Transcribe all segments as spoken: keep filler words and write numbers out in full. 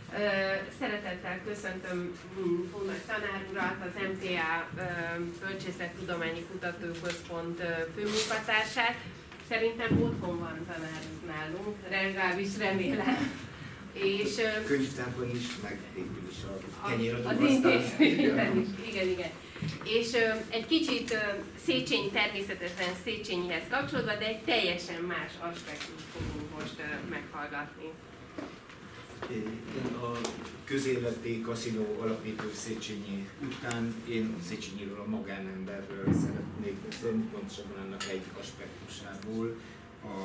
Szeretettel köszöntöm Pónagy tanár urat, az em té á Bölcsészettudományi Kutatóközpont főmunkatársát. Szerintem otthon van tanár nálunk, legalábbis remélem. És, könyvtárban is, meg végül is a kenyéradó az intézményben is. Igen, igen. És egy kicsit Széchenyi, természetesen Széchenyihez kapcsolódva, de egy teljesen más aspektust fogunk most meghallgatni. A közéleti kaszinó alapító Széchenyi után én Széchenyiről, a magánemberről szeretnék beszélni, pontosabban annak egy aspektusából, a,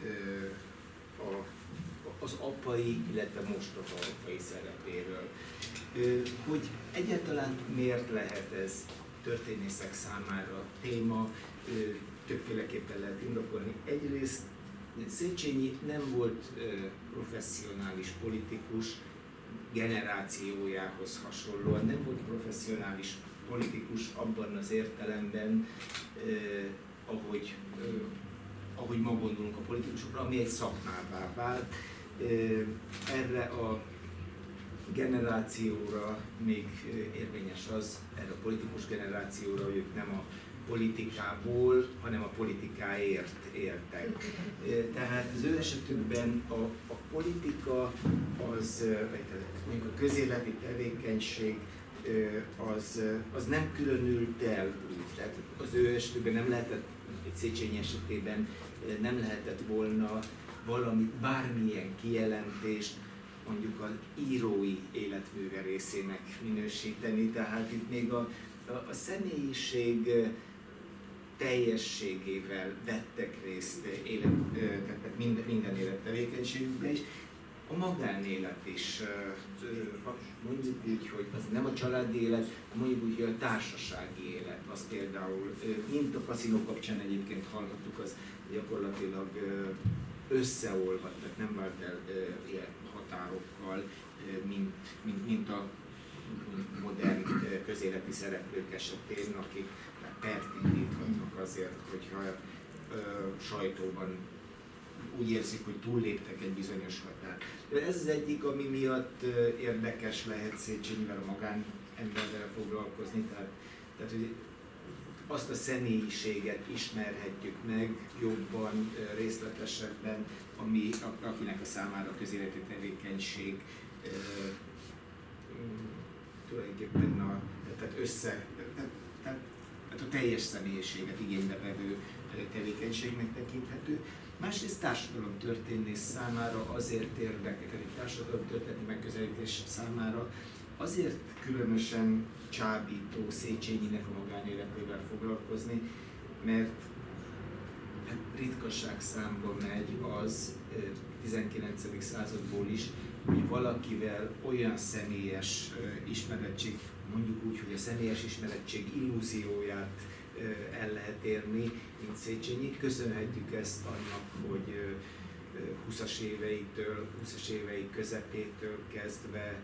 a, az apai, illetve mostoha apai szerepéről. Hogy egyáltalán miért lehet ez történészek számára téma, többféleképpen lehet indokolni. Egyrészt Széchenyi nem volt professzionális politikus, generációjához hasonlóan, nem volt professzionális politikus abban az értelemben, eh, ahogy, eh, ahogy ma gondolunk a politikusokra, ami egy szakmává vált. Eh, erre a generációra még érvényes az, erre a politikus generációra, hogy ők nem a politikából, hanem a politikáért éltek. Tehát az ő esetükben a, a politika, az, vagy mondjuk a közéleti tevékenység az, az nem különült el úgy. Tehát az ő esetükben nem lehetett, egy Széchenyi esetében nem lehetett volna valami, bármilyen kijelentést mondjuk az írói életműve részének minősíteni. Tehát itt még a, a, a személyiség teljességével vettek részt élet, tehát minden, minden élettevékenységükben is. A magánélet is, mondjuk úgy, hogy az nem a családi élet, mondjuk úgy, hogy a társasági élet, az például, mint a kaszinó kapcsán egyébként hallhattuk, az gyakorlatilag összeolvadt, tehát nem vált el ilyen határokkal, mint, mint, mint a modern közéleti szereplők esetén, akik pert indíthatnak azért, hogyha ö, sajtóban úgy érzik, hogy túlléptek egy bizonyos határt. Ez az egyik, ami miatt ö, érdekes lehet Széchenyivel, a magánemberrel foglalkozni, tehát, tehát hogy azt a személyiséget ismerhetjük meg jobban, ö, részletesebben, ami, akinek a számára a közéleti tevékenység ö, tulajdonképpen a, tehát össze, tehát, tehát a teljes személyiséget igénybe vevő tevékenységnek tekinthető. Másrészt társadalomtörténész számára azért érdekes, egy társadalomtörténeti megközelítés számára azért különösen csábító Széchenyinek a magánéletével foglalkozni, mert hát ritkaság számba megy az tizenkilencedik századból is, hogy valakivel olyan személyes ismerettség, mondjuk úgy, hogy a személyes ismerettség illúzióját el lehet érni, mint Széchenyi. Köszönhetjük ezt annak, hogy húszas éveitől, húszas évei közepétől kezdve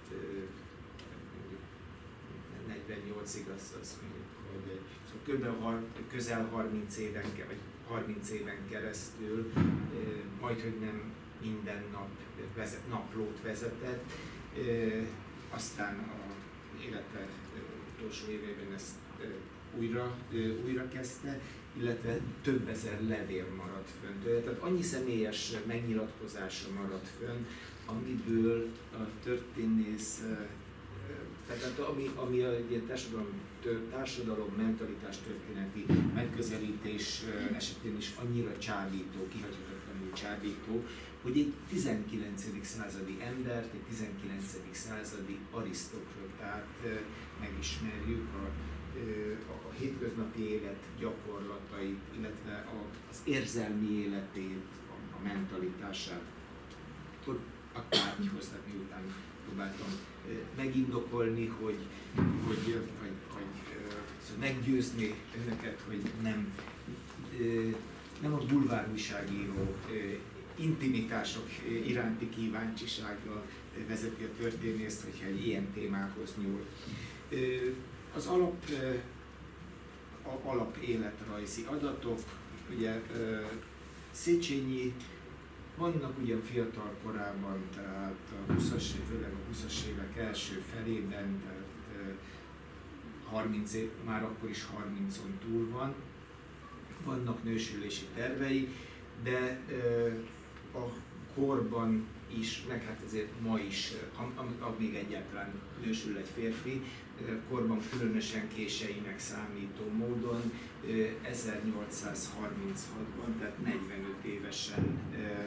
negyvennyolcig, az, az mondjuk, hogy szóval közel harminc éven, vagy harminc éven keresztül, majdhogy nem minden nap vezet, naplót vezetett, aztán a élete utolsó évében ezt újra, újra kezdte, illetve több ezer levél maradt fönn. Tehát annyi személyes megnyilatkozása maradt fönn, amiből a történész, tehát ami, ami a társadalom, társadalom mentalitás történeti megközelítés esetén is annyira csábító, kihagyhatatlanul csábító, hogy egy tizenkilencedik századi embert, egy tizenkilencedik századi arisztokratát megismerjük, a, a, a hétköznapi élet gyakorlatait, illetve a, az érzelmi életét, a, a mentalitását. Akkor a tárgyhoz, tehát miután próbáltam megindokolni, hogy, hogy, hogy, hogy szóval meggyőzni önöket, hogy nem, nem a bulvár újságíró intimitások iránti kíváncsisága vezeti a történészt, hogyha egy ilyen témához nyúl. Az alap, alap életrajzi adatok, ugye Széchenyi Vannak ugye fiatal korában, tehát a huszas, főleg a huszas évek első felében, tehát harminc év, már akkor is harmincon túl van, vannak nősülési tervei, de a korban is, meg hát ezért ma is, amíg egyáltalán nősül egy férfi, korban különösen késeinek számító módon ezernyolcszázharminchatban, tehát negyvenöt évesen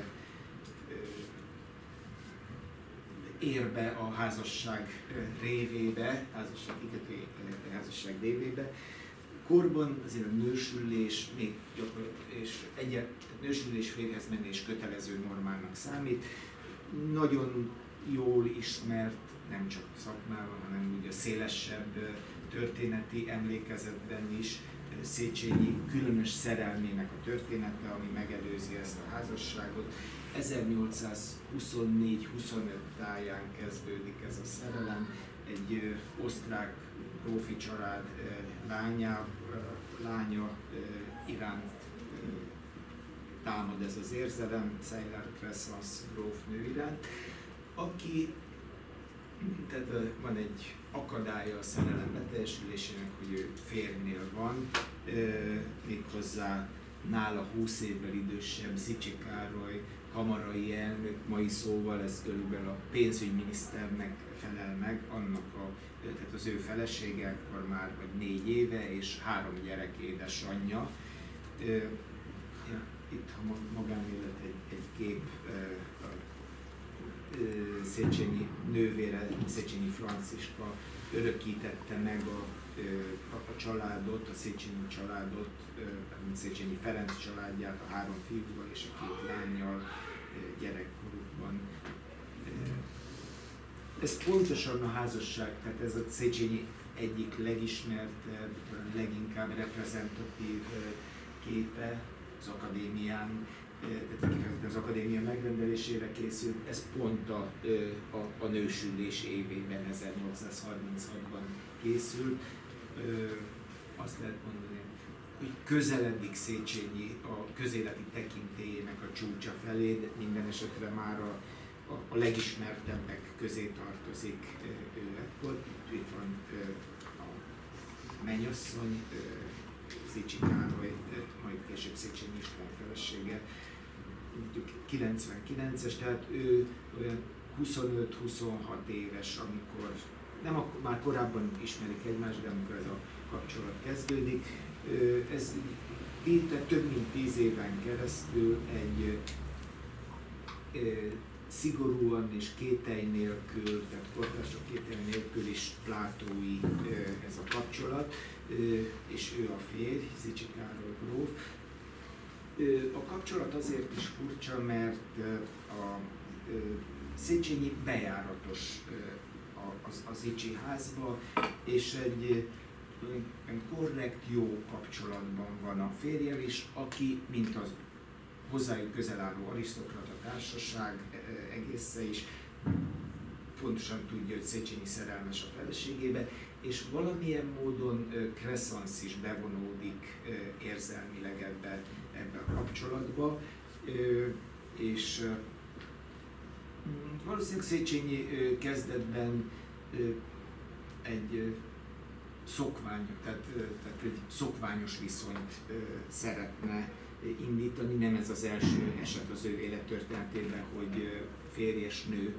ér be a házasság révébe, házasság, házasság révébe. Korban azért a nősülés, még és egy nősülés férjhez menés kötelező normának számít. Nagyon jól ismert, nem csak szakmában, hanem ugye a szélesebb történeti emlékezetben is Széchenyi különös szerelmének a története, ami megelőzi ezt a házasságot. ezernyolcszázhuszonnégy huszonöt táján kezdődik ez a szerelem, egy osztrák grófi család lánya, lánya iránt támad ez az érzelem, Seyler-Crescens grófnő iránt, aki, tehát van egy akadálya a szerelem beteljesülésének, hogy ő férjnél van, méghozzá nála húsz évvel idősebb Zichy Károly kamarai elnök, mai szóval ez körülbelül a pénzügyminiszternek felel meg, annak a, tehát az ő felesége akkor már vagy négy éve és három gyerek édesanyja. Ja, itt a magánélet egy, egy kép, Széchenyi nővére, Széchenyi Franciska örökítette meg a, a, a családot, a Széchenyi családot, mint Széchenyi Ferenc családját, a három fiúval és a két lánnyal gyerekkorukban. Ez pontosan a házasság, tehát ez a Széchenyi egyik legismertebb, leginkább reprezentatív képe az akadémián, tehát az akadémia megrendelésére készült, ez pont a, a, a nősülés évében, ezernyolcszázharminchatban készült. Azt lehet mondani, hogy közeledik Széchenyi a közéleti tekintélyének a csúcsa felé, de minden esetre már a, a, a legismertebbek közé tartozik ő ekkor. Itt van a mennyasszony, Zichy Károly, majd később Széchenyi István felesége, kilencvenkilences, tehát ő olyan huszonöt-huszonhat éves, amikor, nem akkor, már korábban ismerik egymást, de amikor ez a kapcsolat kezdődik. Ez több mint tíz éven keresztül egy szigorúan és kételj nélkül, tehát kortársak kételj nélkül is plátói ez a kapcsolat, és ő a férj, Zichy Károly gróf. A kapcsolat azért is furcsa, mert a Széchenyi bejáratos az Zichy házba, és egy korrekt, jó kapcsolatban van a férjel is, aki, mint az hozzájuk közel álló arisztokrata társaság egésze is, pontosan tudja, hogy Széchenyi szerelmes a feleségébe, és valamilyen módon Crescens is bevonódik érzelmileg ebbe, ebbe a kapcsolatba, és valószínűleg Széchenyi kezdetben egy szokvány, tehát, tehát egy szokványos viszonyt szeretne indítani, nem ez az első eset az ő élettörténetében, hogy férj és nő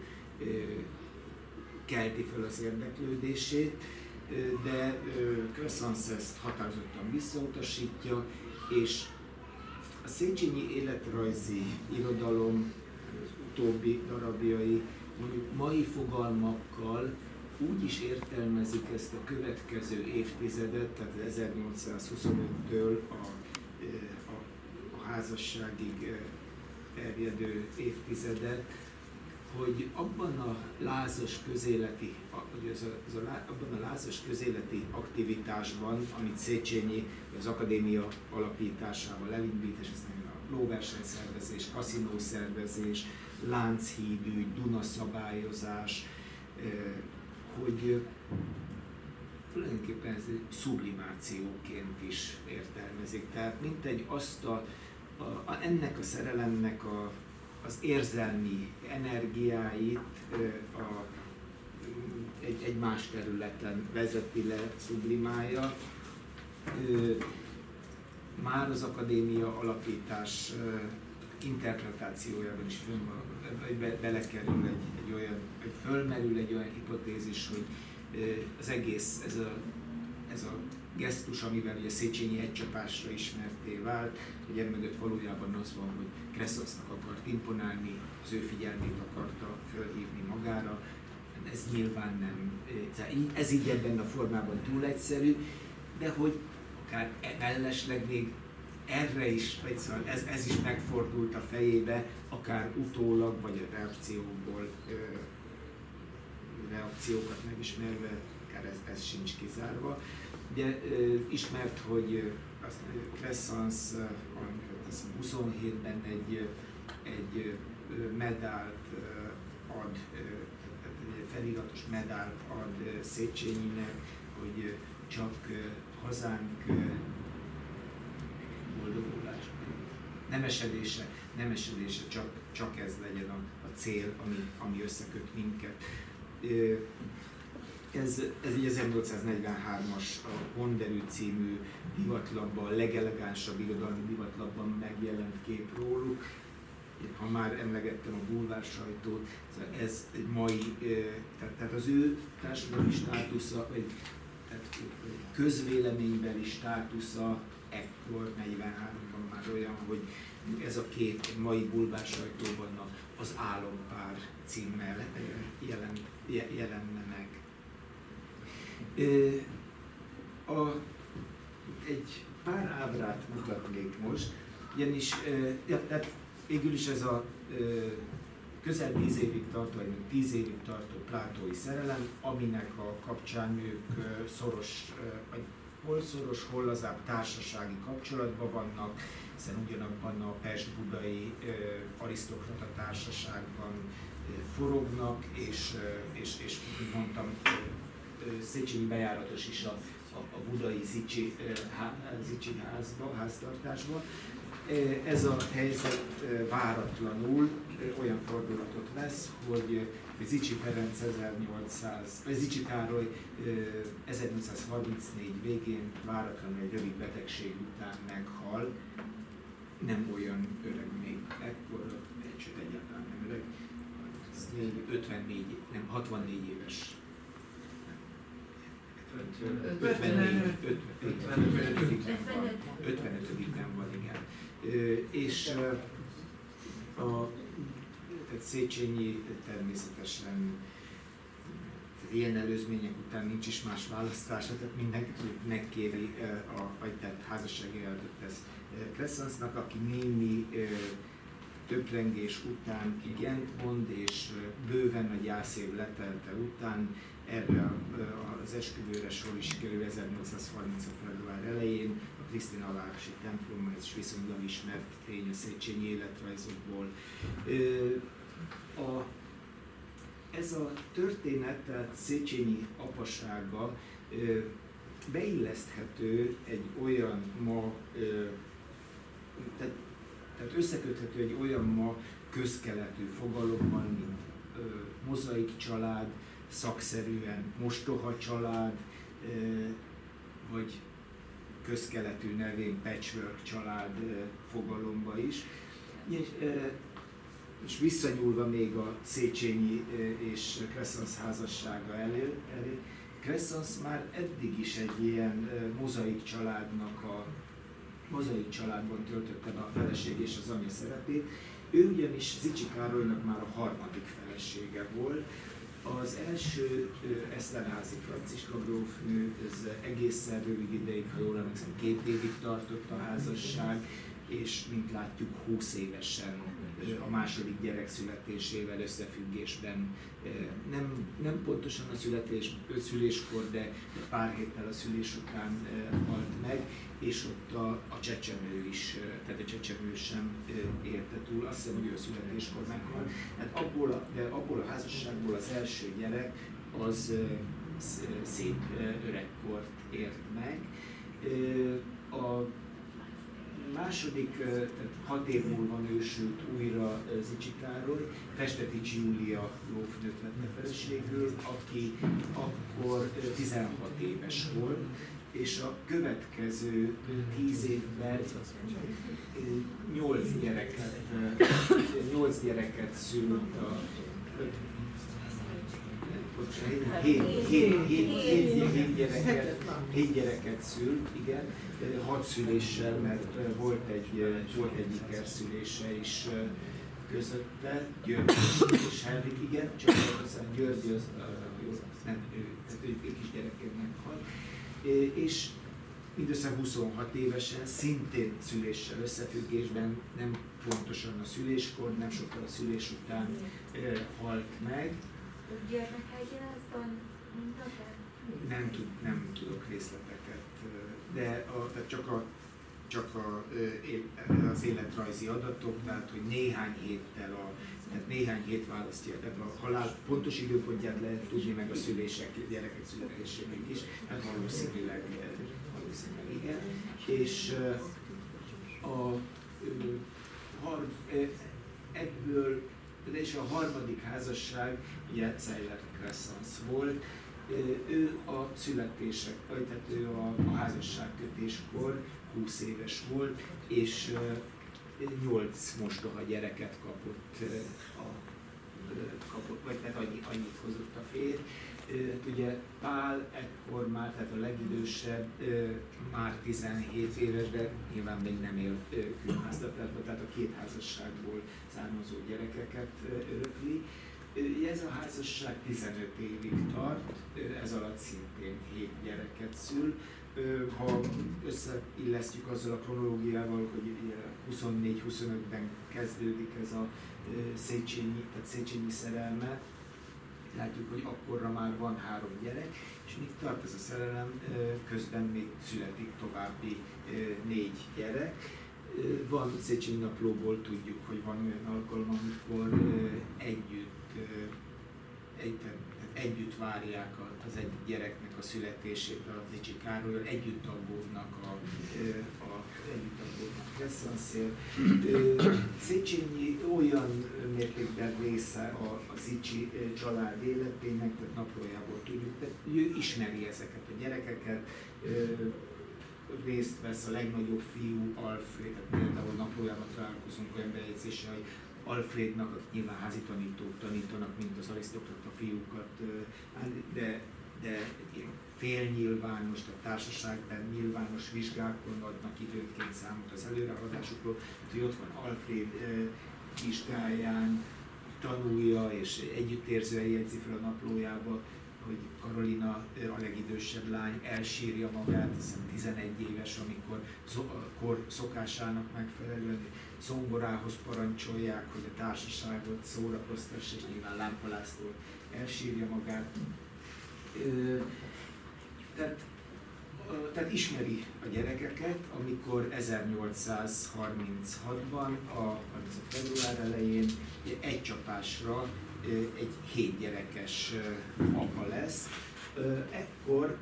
kelti fel az érdeklődését, de Crescens ezt határozottan visszautasítja, és a Széchenyi életrajzi irodalom utóbbi darabjai mondjuk mai fogalmakkal úgy is értelmezik ezt a következő évtizedet, tehát ezernyolcszázhuszonöttől a, a, a házasságig terjedő évtizedet, hogy abban a lázas közéleti, hogy ez a, ez a, abban a lázas közéleti aktivitásban, amit Széchenyi az akadémia alapításával elindít, és aztán a lóversenyszervezés, kaszinószervezés, Lánchídügy, Duna szabályozás, hogy tulajdonképpen ez egy sublimációként is értelmezik. Tehát mintegy azt a, a, a, ennek a szerelemnek a, az érzelmi energiáit a, egy, egy más területen vezeti le, sublimálja. Már az akadémia alapítás interpretációjában is be, belekerül egy, egy olyan, hogy fölmerül egy olyan hipotézis, hogy az egész, ez a, ez a gesztus, amivel ugye Széchenyi egycsapásra ismertté vált, hogy emögött valójában az van, hogy Crescensnak akart imponálni, az ő figyelmét akarta fölhívni magára. Ez nyilván nem, ez így ebben a formában túl egyszerű, de hogy akár mellesleg még erre is, vagy szóval ez, ez is megfordult a fejébe, akár utólag, vagy a reakciókból, reakciókat megismerve, akár ez, ez sincs kizárva. Ugye ismert, hogy Crescens huszonhétben egy, egy medált ad, egy feliratos medált ad Széchenyinek, hogy csak hazánk boldogulás, nemesedése, nemesedése csak, csak ez legyen a, a cél, ami, ami összeköt minket. Ez, ez egy ezernyolcszáznegyvenhármas a Honderű című divatlapban, a legelegánsabb irodalmi divatlapban megjelent kép róluk. Ha már emlegettem a bulvár sajtót, ez egy mai, tehát, tehát az ő társadalmi státusza, vagy tehát közvéleménybeli státusza ekkor, negyvenháromban már olyan, hogy ez a kép mai bulvár sajtóban az Álompár címmel jelen, jelenne meg. A, egy pár ábrát mutatnék most, ugyanis ja, tehát végül is ez a közel tíz évig tartó, vagy tíz évig tartó plátói szerelem, aminek a kapcsán ők szoros, vagy hol szoros, hol lazább társasági kapcsolatban vannak, hiszen ugyanabban a pest-budai arisztokrata társaságban forognak, és, és, és mint mondtam, Széchenyi bejáratos is a, a, a budai Zichy, há, Zichy házba, háztartásba. Ez a helyzet váratlanul olyan fordulatot vesz, hogy Zichy Ferenc ezernyolcszáz, vagy Zichy Károly ezernyolcszázharmincnégy végén váratlanul egy rövid betegség után meghal. Nem olyan öreg még ekkor, sőt egyáltalán nem öreg, ötvennégy, nem hatvannégy éves. ötvenötödikben van, igen. És a Széchenyi természetesen ilyen előzmények után nincs is más választása, tehát mindenki megkéri, a, vagy tehát házassági ajánlatot tesz Crescensnak, aki némi töprengés után igent mond, és bőven a gyászév letelte után erre az esküvőre sor is kerül ezernyolcszázharminchat február elején, a Krisztina városi templomban, ez is viszonylag ismert tény a Széchenyi életrajzokból. A, ez a történet, tehát Széchenyi apasága beilleszthető egy olyan ma, tehát, tehát összeköthető egy olyan ma közkeletű fogalommal, mint mozaik család, szakszerűen mostoha család, vagy közkeletű nevén patchwork család fogalomba is. És, és visszanyúlva még a Széchenyi és Crescens házassága elé, elé, Crescens már eddig is egy ilyen mozaik családnak a mozaik családban töltötte be a feleség és az anyja szerepét. Ő ugyanis Zichy Károlynak már a harmadik felesége volt. Az első Eszterházy Franciska grófnő, ez egészen rövid ideig, ha jól emlékszem, két évig tartott a házasság, és mint látjuk húsz évesen a második gyerek születésével összefüggésben, nem, nem pontosan a születés, szüléskor, de pár héttel a szülés után halt meg, és ott a, a csecsemő is, tehát a csecsemő sem érte túl, azt hiszem, hogy ő a születéskor meghalt. Hát abból a, de abból a házasságból az első gyerek az szép öregkort ért meg. A második, tehát hat év múlva nősült újra Zichy Károly, Festetics Júlia grófnőt vette feleségül, aki akkor tizenhat éves volt, és a következő tíz évben nyolc gyereket, nyolc gyereket szült a hét, hét, hét, hét, hét, gyereket, hét gyereket szült, igen, hat szüléssel, mert volt egy, volt egy ikerszülése is közötte, György és Henrik, igen, csak aztán György az, nem, ő, tehát ő, ő kis gyerekként meghalt, és mindössze huszonhat évesen, szintén szüléssel összefüggésben, nem pontosan a szüléskor, nem sokkal a szülés után halt meg. Gyermekegyházban mintakat? Nem, tud, nem tudok részleteket, de a, csak, a, csak a, az életrajzi adatok, tehát hogy néhány héttel, a, tehát néhány hét választja, tehát a halál pontos időpontját lehet tudni, meg a szülések, gyerekek születésének is, hát valószínűleg, valószínűleg igen. És a, a, ebből, és a harmadik házasság, ugye Zeller Crescens volt, ő a születések, tehát ő a, a házasságkötéskor húsz éves volt, és nyolc mostoha gyereket kapott, a, kapott vagy tehát annyi, annyit hozott a férj. Ugye Pál ekkor már, tehát a legidősebb, már tizenhét éves, de nyilván még nem élt különháztartásban, tehát a két házasságból származó gyerekeket örökli. Ez a házasság tizenöt évig tart, ez alatt szintén hét gyereket szül. Ha összeillesztjük azzal a kronológiával, hogy huszonnégy huszonötben kezdődik ez a Széchenyi, tehát Széchenyi szerelme, látjuk, hogy akkorra már van három gyerek, és míg tart ez a szerelem, közben még születik további négy gyerek. Van Széchenyi naplóból tudjuk, hogy van olyan alkalom, amikor együtt, egy, együtt várják az egy gyereknek a születését a Zichy Károlyal, együtt aggódnak a, a együtt aggódnak Crescensél. Széchenyi olyan mértékben része a, a Zichy család életének, tehát naplójából tudjuk, de ő ismeri ezeket a gyerekeket, részt vesz a legnagyobb fiú, Alfred, tehát például naplójában találkozunk olyan bejegyzéssel, hogy Alfrednak nyilván házi tanítók tanítanak, mint az arisztokrata fiúkat, de, de félnyilvános, tehát társaságban nyilvános vizsgákon adnak időnként számot az előreadásokról, hogy ott van Alfred vizsgáján, tanulja és együttérzően jegyzi fel a naplójába, hogy Karolina, a legidősebb lány, elsírja magát, hiszem tizenegy éves, amikor kor szokásának megfelelően zongorához parancsolják, hogy a társaságot szórakoztassa, és nyilván Lámpa László elsírja magát. Tehát, tehát ismeri a gyerekeket, amikor ezernyolcszázharminchatban, a február elején egy csapásra egy hét gyerekes apa lesz. Ekkor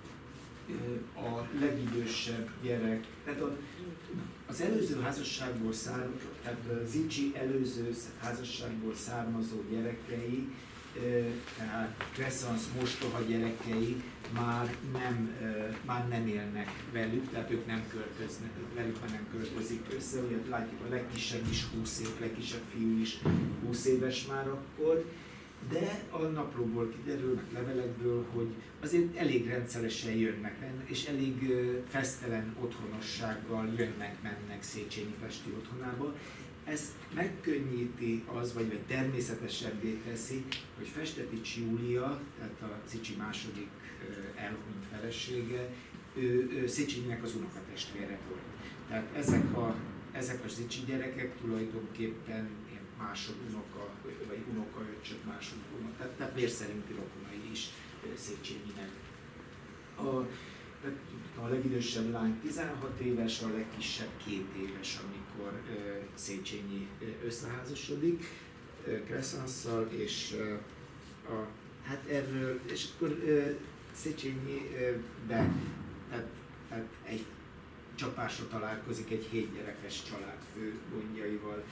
a legidősebb gyerek, tehát a, az előző házasságból származó, tehát Zichy előző házasságból származó gyerekei, tehát Crescens mostoha gyerekei már nem, már nem élnek velük, tehát ők nem költöznek, velük már nem költözik össze, ugye látjuk a legkisebb is húsz év, legkisebb fiú is húsz éves már akkor, de a naplóból kiderül, meg levelekből, hogy azért elég rendszeresen jönnek, és elég fesztelen otthonossággal jönnek-mennek Széchenyi pesti otthonába. Ezt megkönnyíti az, vagy, vagy természetesebbé teszi, hogy Festetics Júlia, tehát a Zichy második elhunyt felesége, ő, ő Széchenyinek az unokatestvére volt. Tehát ezek a, ezek a Zichy gyerekek tulajdonképpen másod unoka, vagy unokaöccsök, másod unoka, tehát, tehát vérszerinti rokonai is Széchenyinek. A, a legidősebb lány tizenhat éves, a legkisebb két éves, amikor uh, Széchenyi uh, összeházasodik uh, Crescenssal, és uh, a, hát erről, és akkor uh, Széchenyi uh, be, tehát, tehát egy csapásra találkozik egy hétgyerekes családfő gondjaival.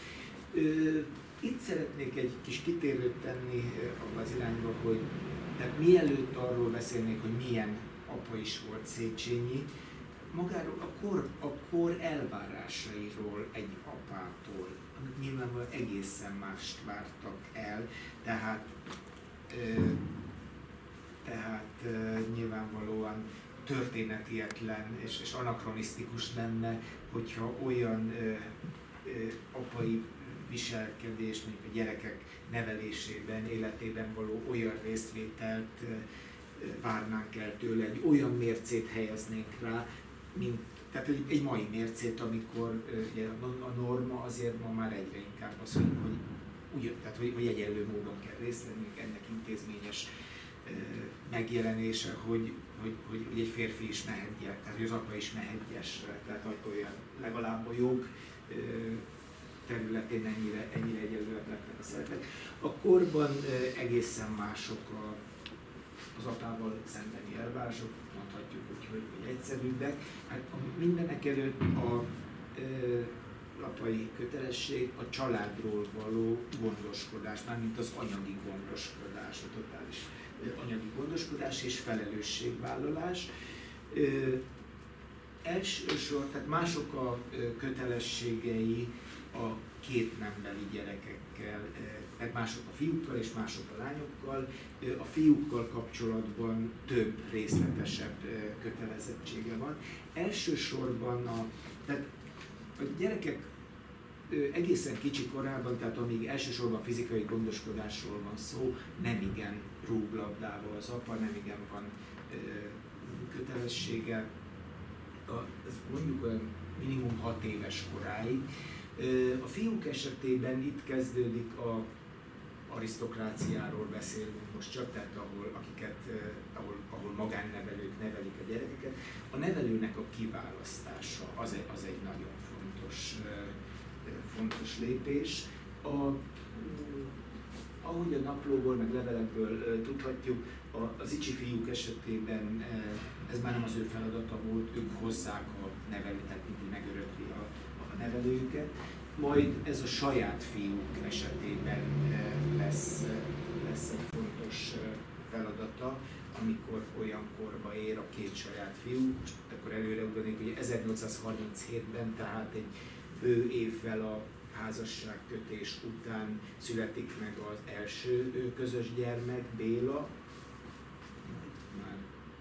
Itt szeretnék egy kis kitérőt tenni abban az irányba, hogy tehát mielőtt arról beszélnék, hogy milyen apa is volt Széchenyi, magáról a kor, a kor elvárásairól egy apától, amik nyilvánvalóan egészen mást vártak el, tehát, ö, tehát ö, nyilvánvalóan történetietlen és, és anakronisztikus lenne, hogyha olyan ö, ö, apai viselkedést, mondjuk a gyerekek nevelésében, életében való olyan részvételt ö, várnánk el tőle, egy olyan mércét helyeznénk rá, mint, tehát egy, egy mai mércét, amikor ugye, a norma azért ma már egyre inkább az, hogy, hogy, ugyan, tehát, hogy, hogy egyenlő módon kell részt venni, ennek intézményes uh, megjelenése, hogy, hogy, hogy, hogy egy férfi is mehet gyerek, tehát hogy az apa is mehet gyesre, tehát hogy olyan legalább a jog uh, területén ennyire, ennyire egyenlőek lettek a szerepek. A korban uh, egészen mások a, az apával szembeni elvárások, mondhatjuk úgy, hogy, hogy egyszerűbbek. Hát mindenek előtt a ö, apai kötelesség a családról való gondoskodás, mármint az anyagi gondoskodás, a totális ö, anyagi gondoskodás és felelősségvállalás. Ö, elsősor, tehát mások a ö, kötelességei a két nembeli gyerekekkel, tehát mások a fiúkkal és mások a lányokkal. A fiúkkal kapcsolatban több részletesebb kötelezettsége van. Elsősorban a, tehát a gyerekek egészen kicsi korában, tehát amíg elsősorban fizikai gondoskodásról van szó, nem igen rúg labdába az apa, nem igen van kötelessége. Ez mondjuk olyan minimum hat éves koráig. A fiúk esetében itt kezdődik a arisztokráciáról beszélünk most csak, tehát ahol, akiket, ahol, ahol magánnevelők nevelik a gyerekeket. A nevelőnek a kiválasztása az egy, az egy nagyon fontos, fontos lépés. A, ahogy a naplóból, meg levelekből tudhatjuk, a, az icsi fiúk esetében ez már nem az ő feladata volt, ők hozzák a nevelőt, tehát mindig megörökli a, a nevelőjüket. Majd ez a saját fiúk esetében lesz, lesz egy fontos feladata, amikor olyan korba ér a két saját fiú, akkor előre ugranék, hogy ezernyolcszázharminchétben, tehát egy bő évvel a házasságkötés után születik meg az első közös gyermek, Béla. Már...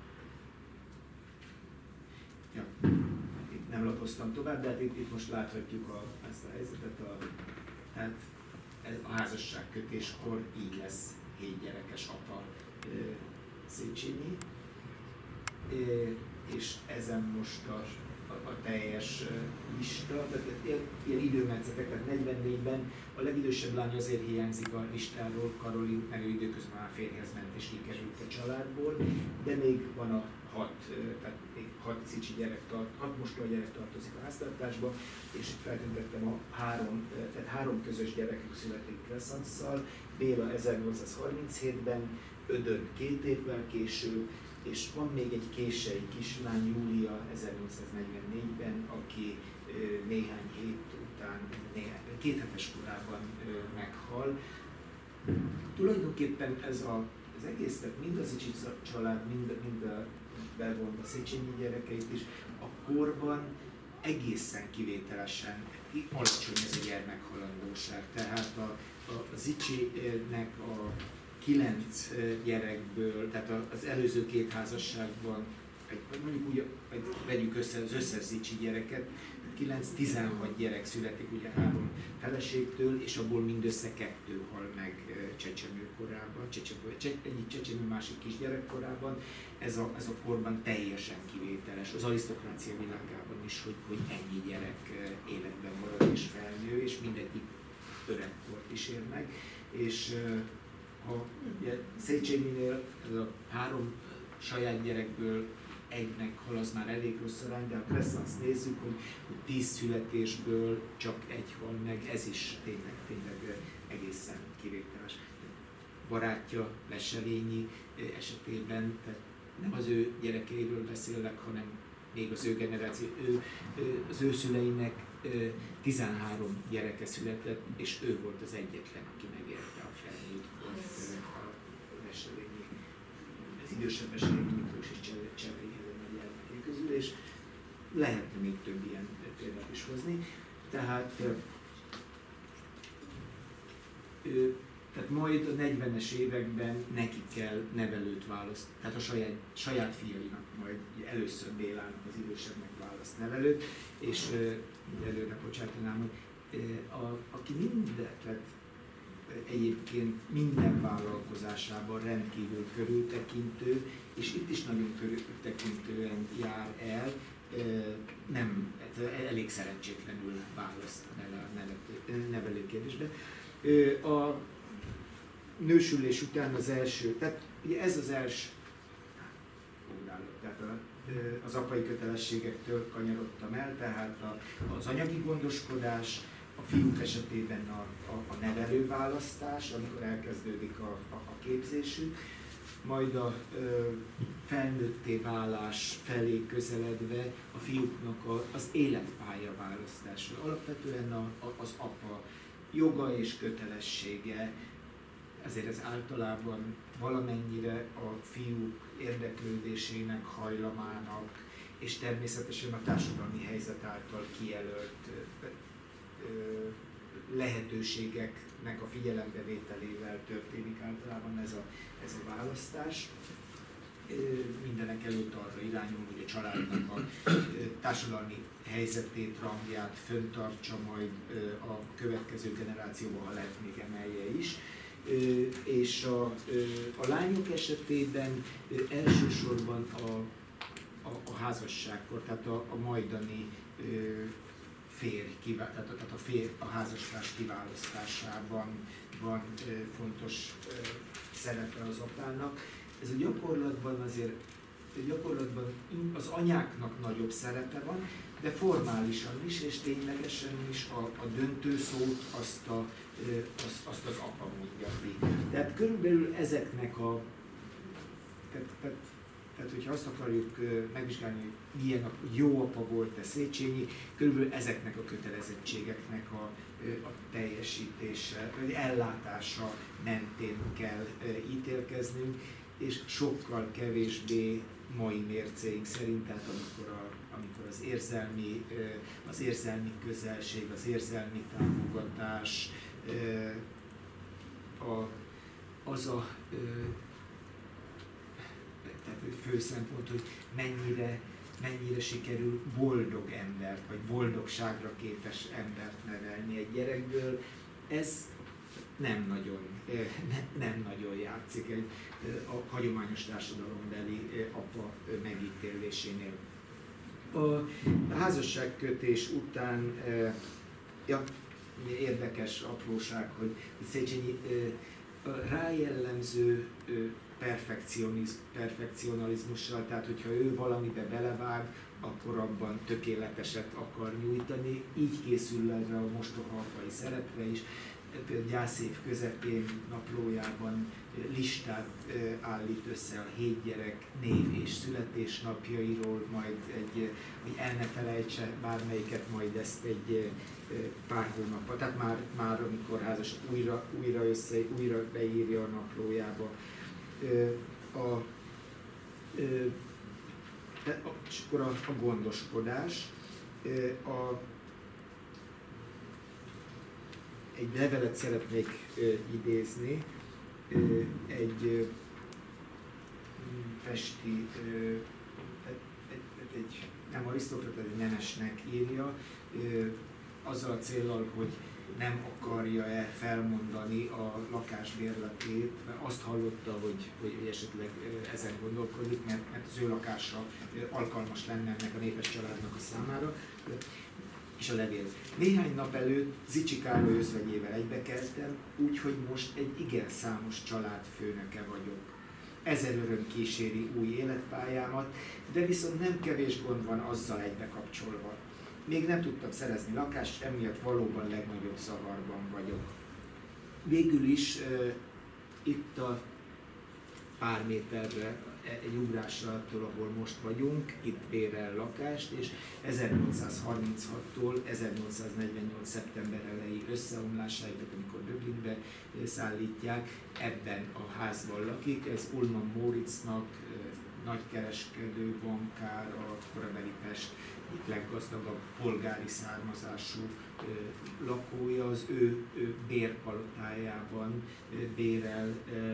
Ja. Nem lapoztam tovább, de hát itt, itt most láthatjuk a, ezt a helyzetet. A, hát a házasságkötéskor így lesz hét gyerekes apa e, Széchenyi, e, és ezen most a, a, a teljes lista, tehát ilyen, ilyen időmetszek, tehát negyvennégyben a legidősebb lány azért hiányzik a listáról, Karolin, mert ő időközben már férjhez ment és kikerült a családból, de még van a hat, tehát még hat cicsi gyerek, tart, hat mostoha gyerek tartozik a háztartásba, és itt feltüntettem a három, tehát három közös gyerekük születik Kresszansszal, Béla ezernyolcszázharminchétben, Ödön két évvel később, és van még egy kései kislány, Júlia ezernyolcszáznegyvennégyben, aki néhány hét után, néhány, két hetes korában meghal. Tulajdonképpen ez a, az egész, tehát mind az Icsi család, mind, mind a bevonva Széchenyi gyerekeit is, a korban egészen kivételesen alacsony ez a gyermekhalandóság. Tehát a, a, az Icsinek a kilenc gyerekből, tehát az előző két házasságban, mondjuk úgy, vegyük össze az összes Zicsi gyereket, kilenc-tizenhat gyerek születik ugye három feleségtől, és abból mindössze kettő hal meg csecsemő korában, csecsemő, egyik csecsemő, másik kisgyerek korában. Ez a, ez a korban teljesen kivételes, az arisztokrácia világában is, hogy, hogy ennyi gyerek életben marad és felnő, és mindegyik öregkort is ér meg. És ha ugye Széchenyinél ez a három saját gyerekből egynek hal, az már elég rossz arány, de ha Kresszansz nézzük, hogy, hogy tíz születésből csak egy hal meg, ez is tényleg, tényleg egészen kivételes. Barátja, Veselényi esetében, tehát nem az ő gyerekeiről beszélek, hanem még az ő generáció, ő, ő, az ő szüleinek tizenhárom gyereke született, és ő volt az egyetlen, aki megérte a felnőtt kort a Veselényi, az idősebb Veselényi Miklós és Csevrei Helena gyermekei közül, és lehetne még több ilyen példát is hozni. Tehát, tehát majd a negyvenes években neki kell nevelőt választani, tehát a saját, saját fiainak majd először Bélának, az idősebbnek választ nevelőt, és előre bocsátanám, hogy a, aki minden, tehát egyébként minden vállalkozásában rendkívül körültekintő, és itt is nagyon körültekintően jár el, nem, elég szerencsétlenül választ a nevelő kérdésbe. A nősülés után az első, tehát ugye ez az első, tehát a, az apai kötelességektől kanyarodtam el, tehát a, az anyagi gondoskodás, a fiúk esetében a, a, a nevelőválasztás, amikor elkezdődik a, a, a képzésük, majd a ö, felnőtté válás felé közeledve a fiúknak a, az életpálya választása. Alapvetően a, a, az apa joga és kötelessége, ezért ez általában valamennyire a fiúk érdeklődésének, hajlamának, és természetesen a társadalmi helyzet által kijelölt ö, lehetőségeknek a figyelembevételével történik általában ez a, ez a választás. Mindenek előtt arra irányul, hogy a családnak a társadalmi helyzetét, rangját föntartsa, majd a következő generációban, ha lehet, még emelje is. És a, a lányok esetében elsősorban a, a, a házasságkor, tehát a, a majdani férj, tehát a, a, férj, a házastárs kiválasztásában van fontos szerepe az apának. Ez a gyakorlatban azért gyakorlatban az anyáknak nagyobb szerepe van, de formálisan is és ténylegesen is a, a döntő szót azt, a, azt, azt az apa mondja ki. Tehát körülbelül ezeknek a, tehát, tehát, tehát hogyha azt akarjuk megvizsgálni, hogy milyen a, jó apa volt-e Széchenyi, körülbelül ezeknek a kötelezettségeknek a, a teljesítése, vagy ellátása mentén kell ítélkeznünk, és sokkal kevésbé mai mércéink szerint, tehát amikor, a, amikor az, érzelmi, az érzelmi közelség, az érzelmi támogatás, a, az a tehát fő szempont, hogy mennyire, mennyire sikerül boldog embert, vagy boldogságra képes embert nevelni egy gyerekből, ez nem nagyon, nem, nem nagyon játszik egy a hagyományos társadalombeli apa megítélésénél. A házasságkötés után, ja, érdekes apróság, hogy Széchenyi rájellemző perfekcionalizmussal, tehát hogyha ő valamibe belevág, akkor abban tökéleteset akar nyújtani, így készül erre a mostoha apai szerepre is. Például gyászév közepén naplójában listát állít össze a hét gyerek név és születésnapjairól, majd egy, hogy el ne felejtse bármelyiket, majd ezt egy pár hónappal, tehát már, már amikor házas, újra, újra össze, újra beírja a naplójába. A, a, és akkor a, a gondoskodás. A, egy levelet szeretnék ö, idézni, ö, egy ö, pesti, ö, egy, egy, nem arisztokrata, egy nemesnek írja, ö, azzal a céllal, hogy nem akarja-e felmondani a lakásbérletét, mert azt hallotta, hogy, hogy esetleg ezen gondolkodik, mert, mert az ő lakása alkalmas lenne ennek a népes családnak a számára. És a levél. Néhány nap előtt Zichy Károly özvegyével egybekertem, úgyhogy most egy igen számos család főnöke vagyok. Ezer öröm kíséri új életpályámat, de viszont nem kevés gond van azzal egybekapcsolva. Még nem tudtam szerezni lakást, emiatt valóban legnagyobb zavarban vagyok. Végül is uh, itt a pár méterre, egy ugrásra attól, ahol most vagyunk, itt bérel lakást, és ezernyolcszázharminchattól ezernyolcszáznegyvennyolc. szeptember elejé összeomlásáig, amikor Döblinbe szállítják, ebben a házban lakik. Ez Ullmann Moritznak, nagykereskedő, bankár, a korabeli Pest egyik leggazdagabb polgári származású lakója, az ő, ő bérpalotájában bérel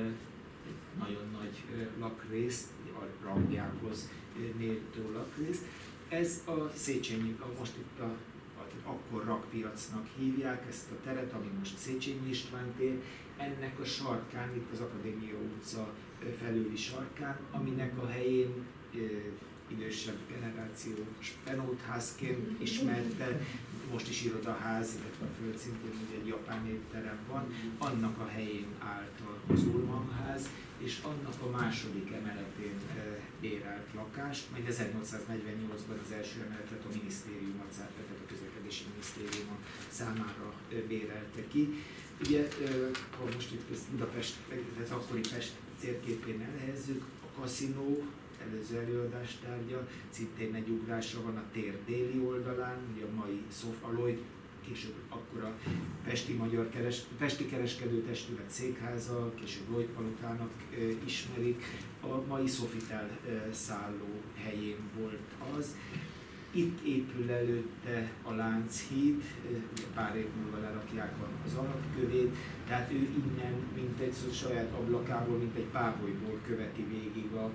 nagyon nagy lakrészt, a rangjához méltó lakrészt. Ez a Széchenyi, most itt a, akkor rakpiacnak hívják ezt a teret, ami most Széchenyi István tér, ennek a sarkán, itt az Akadémia utca felüli sarkán, aminek a helyén e, idősebb generáció Spenótházként ismerte, most is irodaház, illetve a földszintén egy japán étterem van, annak a helyén állt az Ullmann ház, és annak a második emeletén e, bérelt lakást, majd ezernyolcszáznegyvennyolcban az első emeletet a minisztérium, tehát a közlekedési minisztérium számára e, bérelte ki. Ugye, ha most itt ezt Budapest, az akkori Pest térképén elhelyezzük, a kaszinó, előző előadás tárgya, szintén egy ugrásra van a tér déli oldalán, ugye a mai Szofaloid, később akkor a Pesti, Magyar Keres, Pesti Kereskedőtestület székháza, később Lloyd palotának e, ismerik, a mai Sofitel e, szálló helyén volt az. Itt épül előtte a Lánchíd, pár év múlva lerakják az alapkövét, tehát ő innen, mint egy saját ablakából, mint egy páholyból követi végig a,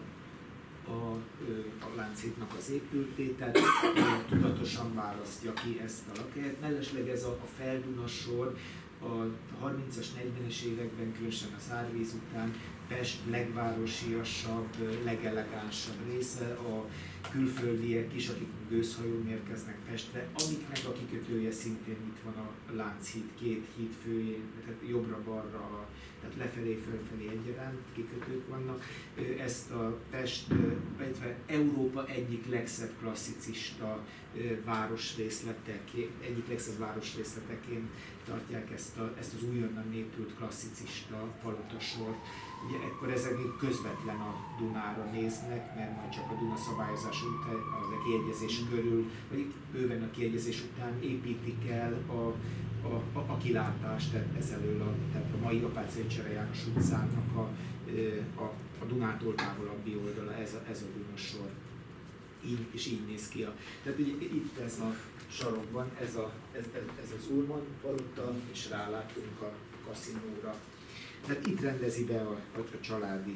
a, a Lánchídnak az épültét, tehát tudatosan választja ki ezt a lakhelyet. Mellesleg ez a, a Felduna-sor a harmincas, negyvenes években, különösen az árvíz után Pest legvárosiasabb, legelegánsabb része, a külföldiek is, akik gőzhajón érkeznek Pestre, amiknek a kikötője szintén itt van a Lánchíd két híd főjén, tehát jobbra-balra, tehát lefelé-fölfelé egyaránt kikötők vannak. Ezt a Pest, illetve Európa egyik legszebb klasszicista városrészleteként, egyik legszebb városrészleteként tartják ezt, a, ezt az újonnan épült klasszicista palotasort. Ugye ekkor ezek közvetlen a Dunára néznek, mert majd csak a Duna szabályozás után, a kiegyezés körül, vagy bőven a kiegyezés után építik el a, a, a, a kilátást, tehát ez elől a, tehát a mai Apáczai Csere János utcának a, a, a Dunától távolabbi oldala, ez a, ez a Dunasor. Így, és így néz ki. A, tehát ugye itt ez a sarokban, ez, a, ez, ez, ez az Ullmann palota, és rálátunk a kaszinóra. Tehát itt rendezi be a, a, a családi.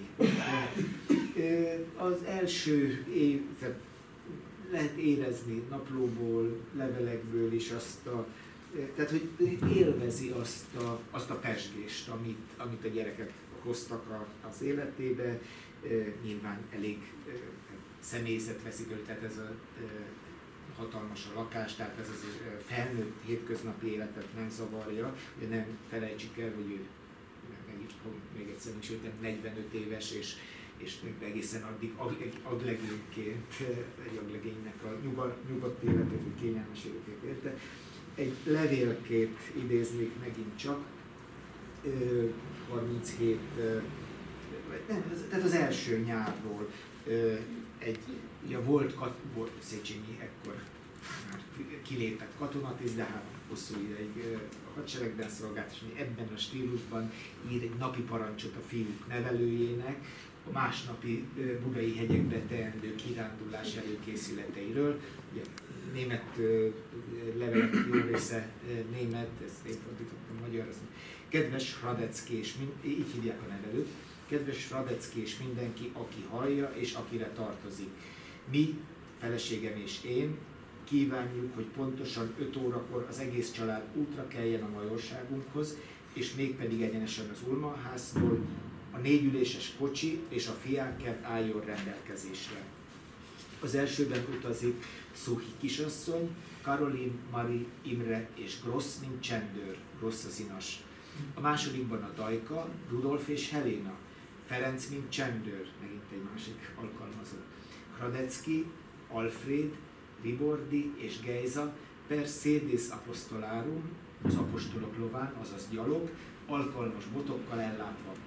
Az első év, lehet érezni naplóból, levelekből is azt a, tehát hogy élvezi azt a, azt a pezsgést, amit, amit a gyerekek hoztak a, az életébe, nyilván elég személyzet veszik őt, tehát ez a hatalmas a lakás, tehát ez az felnőtt hétköznapi életet nem zavarja, de nem felejtsük el, hogy ő még egyszer is, hogy negyvenöt éves, és, és egészen addig aglegényként, egy aglegénynek a nyugat, nyugodt életét, vagy kényelmes életét érte. Egy levélkét idéznék megint csak, harminchét, nem, tehát az első nyárról, egy, ugye volt, volt Széchenyi ekkor már kilépett katonatiszt, de hát hosszú ideig a hadseregben szolgált, és ebben a stílusban ír egy napi parancsot a fiúk nevelőjének a másnapi budai hegyekbe teendő kirándulás előkészületeiről. Ugye, német levelek jó része német, ezt én fordítottam magyarra. Kedves Hradecki, és így hívják a nevelőt, kedves Hradecki és mindenki, aki hallja és akire tartozik. Mi, feleségem és én, kívánjuk, hogy pontosan öt órakor az egész család útra keljen a majorságunkhoz, és mégpedig egyenesen az Ullmann háztól, a négyüléses kocsi és a fiákkert álljon rendelkezésre. Az elsőben utazik Szuhi kisasszony, Karolin, Mari, Imre és Grossz, mint csendőr, Grossz az inas. A másodikban a Dajka, Rudolf és Helena, Ferenc, mint csendőr, megint egy másik alkalmazott. Hradecki, Alfred, Ribordi és Gejza per sedis apostolarum, az apostolok lován, azaz gyalog, alkalmas botokkal ellátva.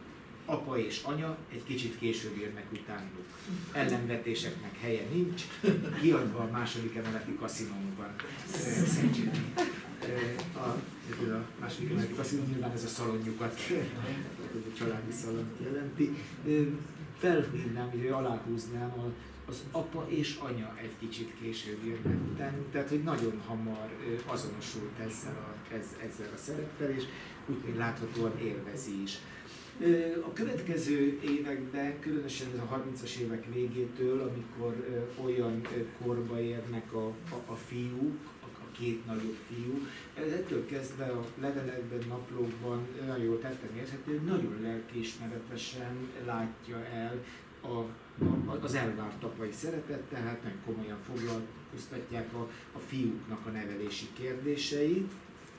apa és anya egy kicsit később érnek utánuk. Ellenvetéseknek helye nincs, kiadva a második emeleti kaszinónkban. Szentségi. A, a második emeleti kaszinó nyilván ez a szalonjukat, a családi szalont jelenti. Felhívnám, hogy aláhúznám, az apa és anya egy kicsit később jönnek utána, tehát hogy nagyon hamar azonosult ezzel a, ez, ezzel a szereppel, és úgy láthatóan élvezi is. A következő években, különösen ez a harmincas évek végétől, amikor olyan korba érnek a, a, a fiúk, a két nagyobb fiú, ettől kezdve a levelekben, naplókban nagyon jól tettem érthető, hogy nagyon lelkiismeretesen látja el a, a, az elvárt apai szeretet, tehát nagyon komolyan foglalkoztatják a, a fiúknak a nevelési kérdéseit.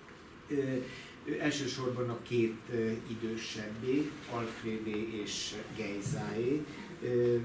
Ő elsősorban a két uh, idősebbé, Alfrédé és Geizáé. Uh,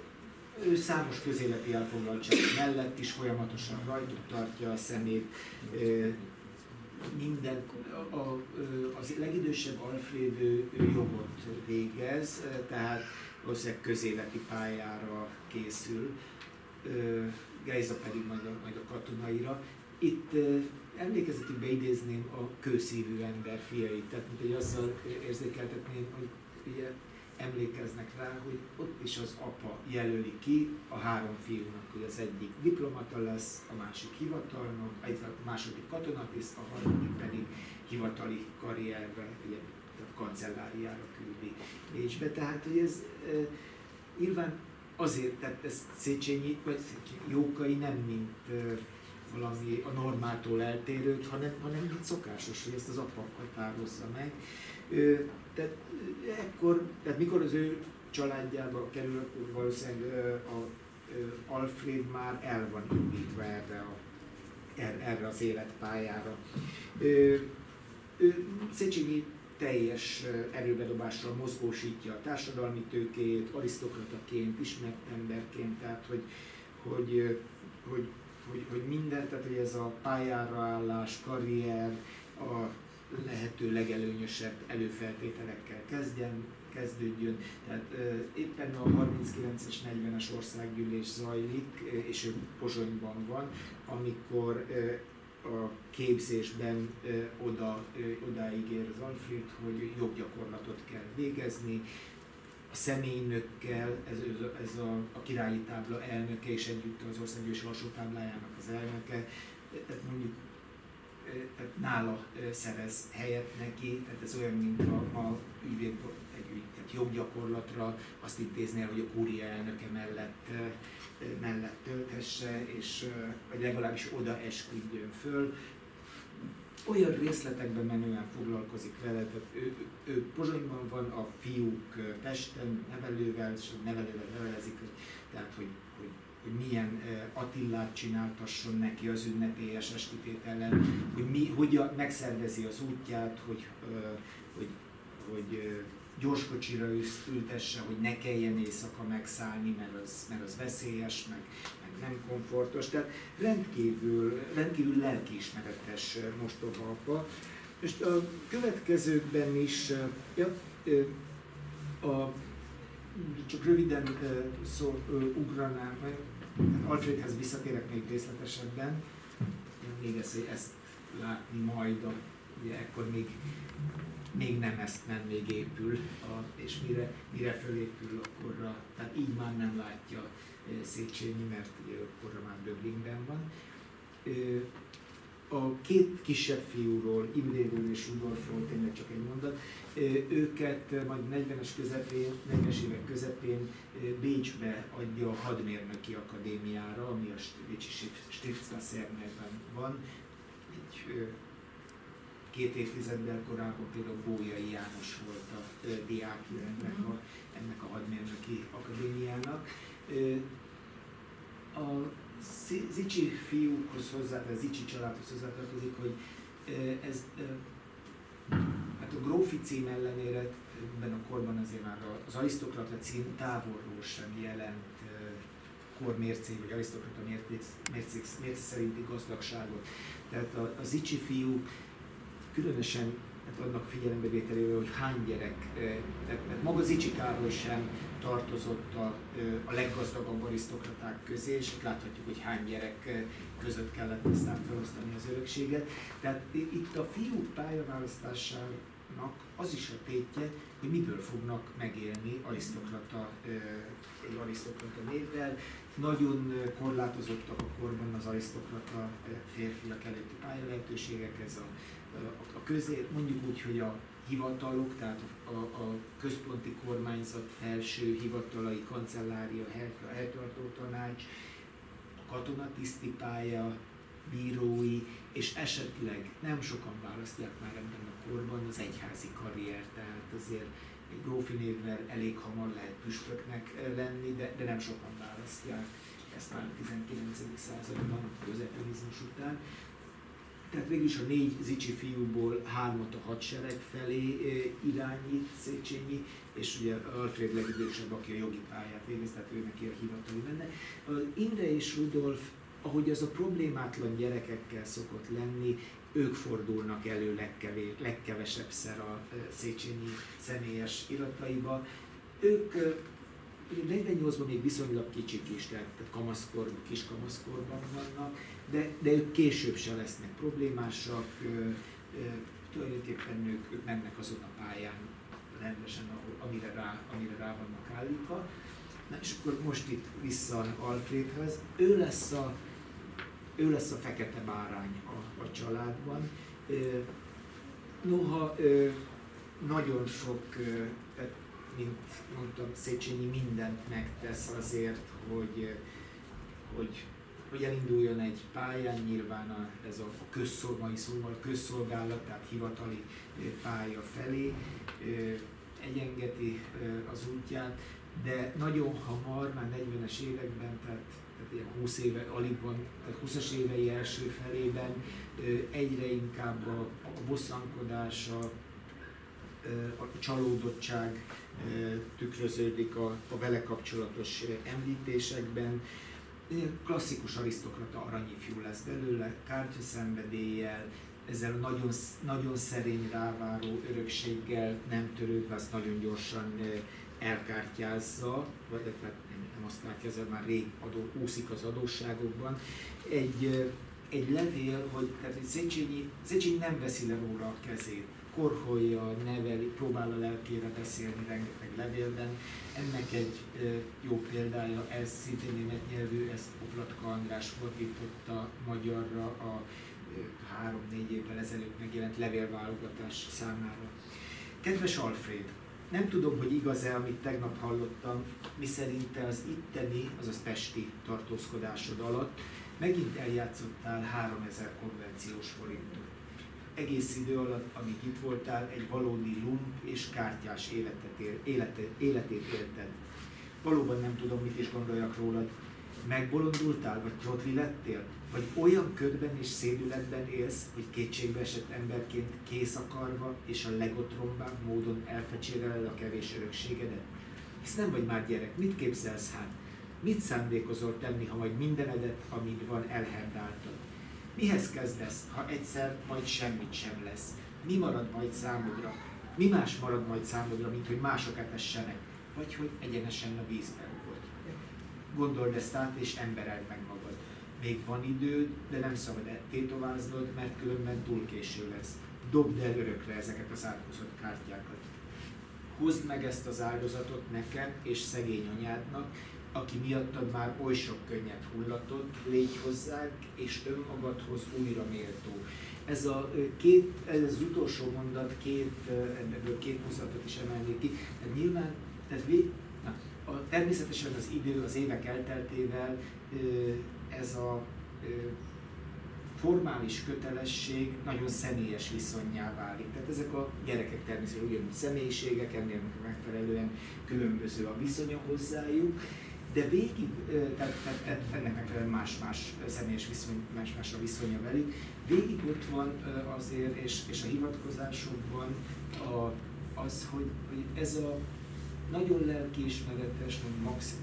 ő számos közéleti elfoglaltság mellett is folyamatosan rajtuk tartja a szemét. Uh, minden, a, a, az legidősebb Alfréd ő, ő jogot végez, tehát valószínűleg közéleti pályára készül, uh, Geiza pedig majd a, majd a katonaira. Itt uh, emlékezetükbe idézném a kőszívű ember fiait, tehát mint hogy azzal érzékeltetném, hogy ugye emlékeznek rá, hogy ott is az apa jelöli ki a három fiúnak, hogy az egyik diplomata lesz, a másik hivatalnok, a második katonatiszt, a harmadik pedig hivatali karrierbe, ugye a kancelláriára küldi Bécsbe. Tehát, hogy ez e, nyilván azért tett ezt Széchenyi, vagy Széchenyi Jókai nem mint e, valami a normától eltérőt, hanem, hanem mint szokásos, hogy ezt az apa határozza meg. Ő, tehát, ekkor, tehát mikor az ő családjába kerül, akkor valószínűleg a, a, a Alfréd már el van indítva erre, a, erre az életpályára. Ő, ő, Széchenyi teljes erőbedobással mozgósítja a társadalmi tőkéjét, arisztokrataként, ismert emberként, tehát hogy, hogy, hogy Hogy, hogy minden, tehát hogy ez a pályára állás, karrier, a lehető legelőnyösebb előfeltételekkel kezdjen, kezdődjön. Tehát e, éppen a harminckilences, negyvenes országgyűlés zajlik, és ő Pozsonyban van, amikor e, a képzésben e, oda, e, odáig ér az Alfréd, hogy joggyakorlatot kell végezni, a személynökkel, ez, ez a, a királyi tábla elnöke és együtt az országgyűlés alsó táblájának az elnöke, tehát mondjuk tehát nála szerez helyet neki, tehát ez olyan, mint a, a ügyvéd, egy ügy, tehát joggyakorlatra azt intézni el, hogy a kúria elnöke mellett, mellett tölthesse, és vagy legalábbis oda esküdjön föl. Olyan részletekben menően foglalkozik vele, tehát ő, ő Pozsonyban van, a fiúk Pesten nevelővel, és nevelővel nevelezik, tehát hogy, hogy, hogy milyen Attillát csináltasson neki az ünnepélyes eskütételen, hogy mi, hogyan megszervezi az útját, hogy, hogy, hogy gyorskocsira ültesse, hogy ne kelljen éjszaka megszállni, mert az, mert az veszélyes, meg, meg nem komfortos. Tehát rendkívül, rendkívül lelkiismeretes mostoha apa. Most a következőkben is, ja, a, csak röviden szó, ugranám, Alfrédhez visszatérek még részletesebben, még ezt, ezt látni majd, a, ugye ekkor még még nem ezt nem még épül, a, és mire, mire fölépül, akkorra, tehát így már nem látja e, Széchenyi, mert ugye akkorra már Döblingben van. E, a két kisebb fiúról, Imréről és Rudolfról tényleg csak egy mondat, e, őket majd negyvenes közepén, negyvenes évek közepén e, Bécsbe adja a hadmérnöki akadémiára, ami a Bécsi Stiftskaserneben van. Egy, e, Két évtizeddel korábban például Bolyai János volt a e, diákja ennek a, ennek a hadmérnöki akadémiának. E, a Zichy fiúkhoz hozzá, a Zichy családhoz hozzátartozik, hogy e, ez e, hát a grófi cím ellenére ebben a korban azért már az arisztokrata cím távolról sem jelent e, kormércé, vagy arisztokrata mércé, mércé szerinti gazdagságot. Tehát a, a Zichy fiúk különösen tehát annak figyelembevételével, hogy hány gyerek, tehát maga Zichy Károly sem tartozott a, a leggazdagabb arisztokraták közé, és láthatjuk, hogy hány gyerek között kellett aztán felosztani az örökséget. Tehát itt a fiúk pályaválasztásának az is a tétje, hogy miből fognak megélni arisztokrata, egy arisztokrata névvel. Nagyon korlátozottak a korban az arisztokrata férfiak előtti pályalehetőségek, ez a, a, a közé, mondjuk úgy, hogy a hivatalok, tehát a, a központi kormányzat felső hivatalai, kancellária, helytartó tanács, a katonatiszti pálya, bírói, és esetleg nem sokan választják már ebben a korban az egyházi karrier, tehát azért egy grófi névvel elég hamar lehet püspöknek lenni, de, de nem sokan választják ezt már a tizenkilencedik században, a közepinizmus után. Tehát végülis a négy Zichy fiúból hármat a hadsereg felé irányít Széchenyi, és ugye Alfréd legidősebb, aki a jogi pályát végez, tehát ő neki a hivatali benne. Imre és Rudolf, ahogy az a problémátlan gyerekekkel szokott lenni, ők fordulnak elő legkevés, legkevesebb szer a Széchenyi személyes irataiba. Ők negyvennyolcban még viszonylag kicsik is, tehát kamaszkor, kis kamaszkorban vannak, de, de ők később se lesznek problémásak, tulajdonképpen ők, ők mennek azon a pályán rendesen, amire rá, amire rá vannak állítva. Na, és akkor most itt vissza Alfrédhez, ő lesz a, ő lesz a fekete bárány a, a családban. Noha nagyon sok, mint mondtam, Széchenyi mindent megtesz azért, hogy, hogy, hogy elinduljon egy pályán, nyilván a, ez a közszolgai szóval közszolgálat, tehát hivatali pálya felé egyengeti az útját, de nagyon hamar, már negyvenes években, tehát, tehát ilyen húsz éve, alig van, tehát húszas évei első felében egyre inkább a, a bosszankodás, a, a csalódottság tükröződik a, a vele kapcsolatos említésekben. Klasszikus arisztokrata aranyifjú lesz belőle, kártyaszenvedéllyel, ezzel a nagyon, nagyon szerény ráváró örökséggel nem törődve, azt nagyon gyorsan elkártyázza, vagy nem, nem azt kártyázza, már rég adó, úszik az adósságokban. Egy, egy levél, hogy tehát Széchenyi, Széchenyi nem veszi le róla a kezét, korholja, neveli, próbál a lelkére beszélni rengeteg levélben. Ennek egy jó példája, ez szintén német nyelvű, ezt Poplatka András fordította magyarra a három-négy évvel ezelőtt megjelent levélválogatás számára. Kedves Alfréd, nem tudom, hogy igaz-e, amit tegnap hallottam, miszerint te az itteni, azaz pesti tartózkodásod alatt megint eljátszottál háromezer konvenciós forintot. Egész idő alatt, amíg itt voltál, egy valódi lump és kártyás életet él, élete, életét élted. Valóban nem tudom, mit is gondoljak rólad. Megbolondultál, vagy trotli lettél? Vagy olyan ködben és szédületben élsz, hogy kétségbe esett emberként kész akarva és a legotrombább módon elfecséreled a kevés örökségedet? Hisz nem vagy már gyerek, mit képzelsz hát? Mit szándékozol tenni, ha majd mindenedet, amit van, elherdáltad? Mihez kezdesz, ha egyszer majd semmit sem lesz? Mi marad majd számodra? Mi más marad majd számodra, mint hogy mások etessenek? Vagy hogy egyenesen a vízbe ugorj? Gondold ezt át, és embereld meg magad. Még van időd, de nem szabad tétováznod, mert különben túl késő lesz. Dobd el örökre ezeket az átkozott kártyákat. Hozd meg ezt az áldozatot nekem és szegény anyádnak, aki miattad már oly sok könnyet hullatott, légy hozzánk, és önmagadhoz újra méltó. Ez, a két, ez az utolsó mondat, két, ebből két mozdulatot is emelnék ki. Tehát nyilván, tehát vég, na, a, természetesen az idő, az évek elteltével ez a formális kötelesség nagyon személyes viszonnyá válik. Tehát ezek a gyerekek természetesen ugyanúgy személyiségek, ennél megfelelően különböző a viszonya hozzájuk, de végig, tehát, tehát ennek megfelelően más-más személyes viszony, más-más a viszonya velük, végig ott van azért, és, és a hivatkozásokban a, az, hogy, hogy ez a nagyon lelkiismeretes, maxim,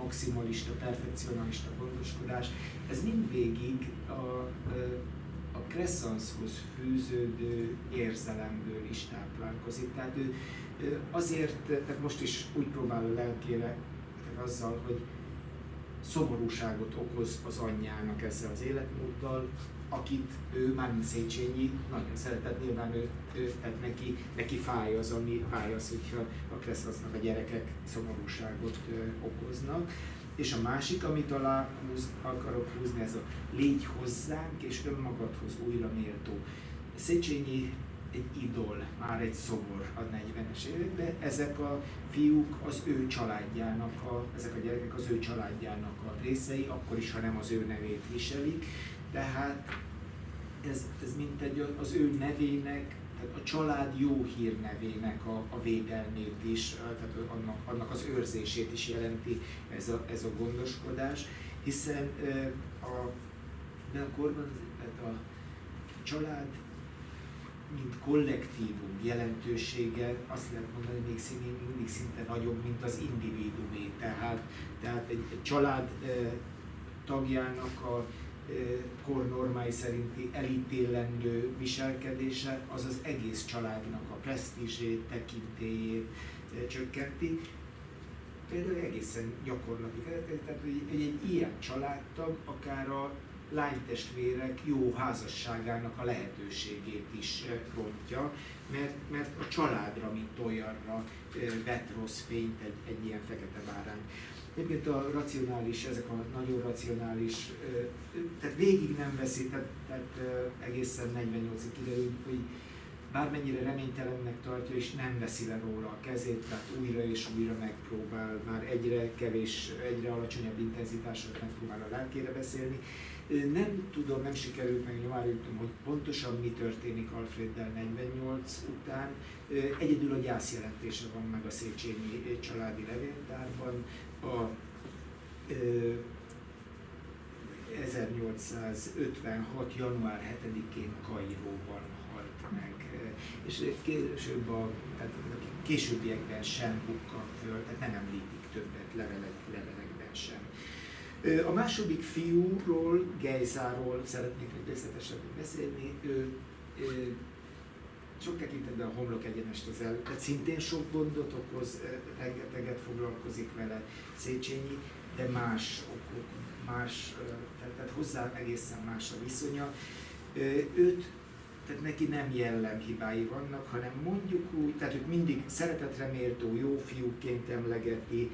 maximalista, perfekcionalista gondoskodás, ez mindvégig a, a Crescenshoz fűződő érzelemből is táplálkozik. Tehát ő, ő azért, tehát most is úgy próbál a lelkére azzal, hogy szomorúságot okoz az anyjának ezzel az életmóddal, akit ő, mármint Széchenyi, nagyon szeretett, nyilván ő, ő, tehát neki, neki fáj az, ami fáj az, hogyha a Crescensnak a gyerekek szomorúságot ö, okoznak. És a másik, amit alá húz, akarok húzni, ez a légy hozzánk és önmagadhoz újra méltó. Széchenyi egy idol, már egy szobor a negyvenes években, ezek a fiúk az ő családjának, a, ezek a gyerekek az ő családjának a részei, akkor is, ha nem az ő nevét viselik. Tehát ez, ez mint egy az ő nevének, tehát a család jó hírnevének a, a védelmét is, tehát annak, annak az őrzését is jelenti ez a, ez a gondoskodás, hiszen a, de a korban tehát a család, mint kollektívum jelentősége, azt lehet mondani, még szintén mindig szinte nagyobb, mint az individuumé. Tehát, tehát egy, egy család tagjának a kor normái szerinti elítélendő viselkedése az az egész családnak a presztízsét, tekintélyét csökkenti. Például egészen gyakorlati, tehát egy, egy, egy ilyen családtag akár a lánytestvérek jó házasságának a lehetőségét is rontja, mert, mert a családra, mint olyanra vet rossz fényt egy, egy ilyen fekete bárány. Egyébként a racionális, ezek a nagyon racionális, tehát végig nem veszi, tehát, tehát egészen negyvennyolcig kiderül, hogy bármennyire reménytelennek tartja, és nem veszi le róla a kezét, tehát újra és újra megpróbál, már egyre kevés, egyre alacsonyabb intenzitással megpróbál a lelkére beszélni. Nem tudom, nem sikerült meg nyomárültem, hogy pontosan mi történik Alfreddel negyvennyolc után. Egyedül a gyászjelentése van meg a Széchenyi családi levéltárban. A ö, ezernyolcszázötvenhat. január hetedikén Kairóban halt meg, és később a, tehát a későbbiekben sem bukkan föl, tehát nem említik többet levelek, levelekben sem. A második fiúról, Gejzáról szeretnék még részletesebben beszélni. Ő, ő, sok tekintetben a homlok egyenest az el, tehát szintén sok gondot okoz, rengeteget foglalkozik vele Széchenyi, de más okok, más, tehát, tehát hozzá egészen más a viszonya. Őt, tehát neki nem jellemhibái vannak, hanem mondjuk úgy, tehát őt mindig szeretetre méltó, jó fiúként emlegeti,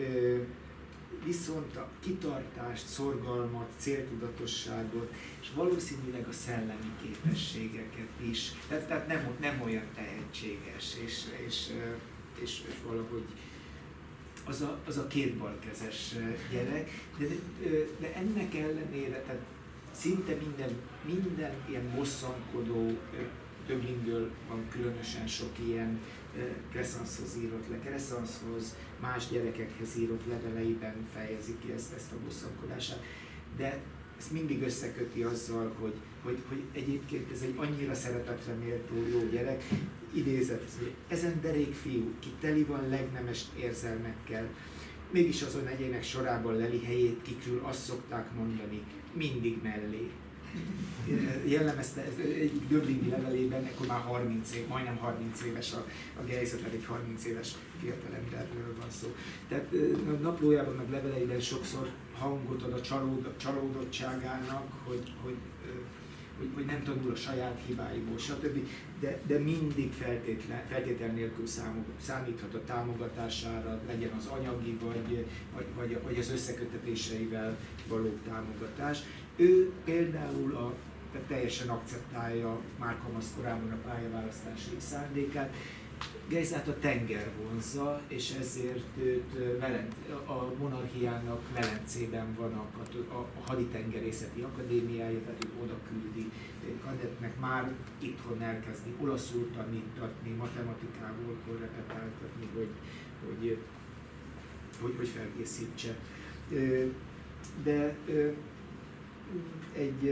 viszont a kitartást, szorgalmat, céltudatosságot, és valószínűleg a szellemi képességeket is. Tehát, tehát nem, nem olyan tehetséges, és, és, és, és valahogy az a, az a kétbalkezes gyerek, de, de ennek ellenére, tehát szinte minden, minden ilyen bosszankodó, Döblingből van különösen sok ilyen Crescenshoz írott le, Crescenshoz, más gyerekekhez írott leveleiben fejezi ki ezt, ezt a bosszankodását, de ezt mindig összeköti azzal, hogy, hogy, hogy egyébként ez egy annyira szeretetre méltó jó gyerek, idézet, hogy ezen derék fiú, ki teli van legnemest érzelmekkel, mégis azon egyének sorában leli helyét, kikről azt szokták mondani, mindig mellé. Jellemezte ez egy döblini levelében, akkor már harminc év, majdnem harminc éves a, a Gejza, tehát egy harminc éves fiatalemberről van szó. Tehát naplójában, meg leveleiben sokszor hangot ad a csalód, csalódottságának, hogy, hogy, hogy, hogy nem tanul a saját hibáiból, stb. De, de mindig feltétlen, feltétel nélkül számol, számíthat a támogatására, legyen az anyagi, vagy, vagy, vagy, vagy az összekötetéseivel való támogatás. Ő például a, teljesen akceptálja már kamaszkorában a pályaválasztási szándékát. Gejzát a tenger vonzza, és ezért őt Velent, a monarchiának Velencében van a, a, a haditengerészeti akadémiája, tehát őt oda küldi kadettnek már itthon elkezdi olaszul tanítatni, matematikából repetáltatni, hogy, hogy, hogy, hogy felkészítse. De egy,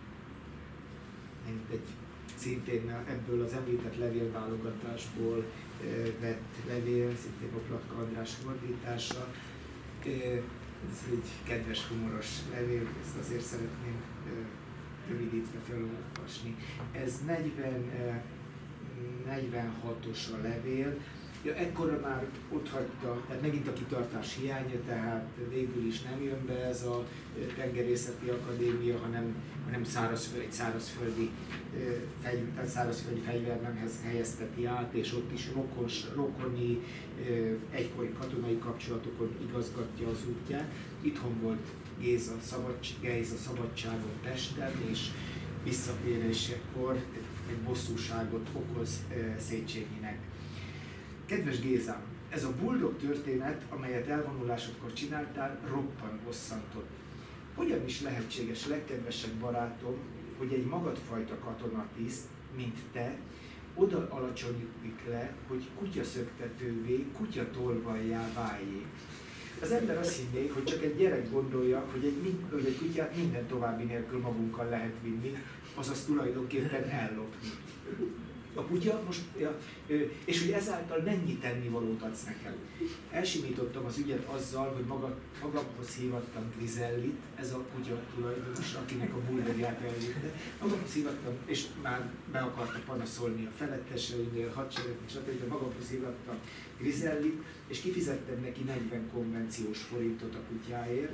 egy szintén ebből az említett levélválogatásból vett levél, szintén Oplatka András fordítása. Ez egy kedves, humoros levél, ezt azért szeretném rövidítve felolvasni. Ez negyven, negyvenhatos a levél. Ja, ekkora már ott hagyta, tehát megint a kitartás hiánya, tehát végül is nem jön be ez a tengerészeti akadémia, hanem, hanem szárazföld, egy szárazföldi, fegy, tehát szárazföldi fegyvernemhez helyezteti át, és ott is rokos, rokoni, egykori katonai kapcsolatokon igazgatja az útját. Itthon volt Géza, szabadság, Géza szabadságon Pesten, és visszatérésekor egy bosszúságot okoz Széchenyinek. Kedves Gézám, ez a buldog történet, amelyet elvonulásodkor csináltál, roppant bosszantott. Hogyan is lehetséges, legkedvesebb barátom, hogy egy magadfajta katonatiszt, mint te, oda alacsonyodik le, hogy kutyaszöktetővé, kutyatolvajjá váljék. Az ember azt hinné, hogy csak egy gyerek gondolja, hogy egy, hogy egy kutyát minden további nélkül magunkkal lehet vinni, azaz tulajdonképpen ellopni. A kutya most, ja, és hogy ezáltal mennyi tennivalót adsz nekem. Elsimítottam az ügyet azzal, hogy maga, magamhoz hívattam Grizellit, ez a kutya tulajdonos, akinek a buldogját elvitte. Magamhoz hívattam, és már be akarta panaszolni a feletteseinél, hadseregnek, stb. Magamhoz hívattam Grizellit, és kifizettem neki negyven konvenciós forintot a kutyáért,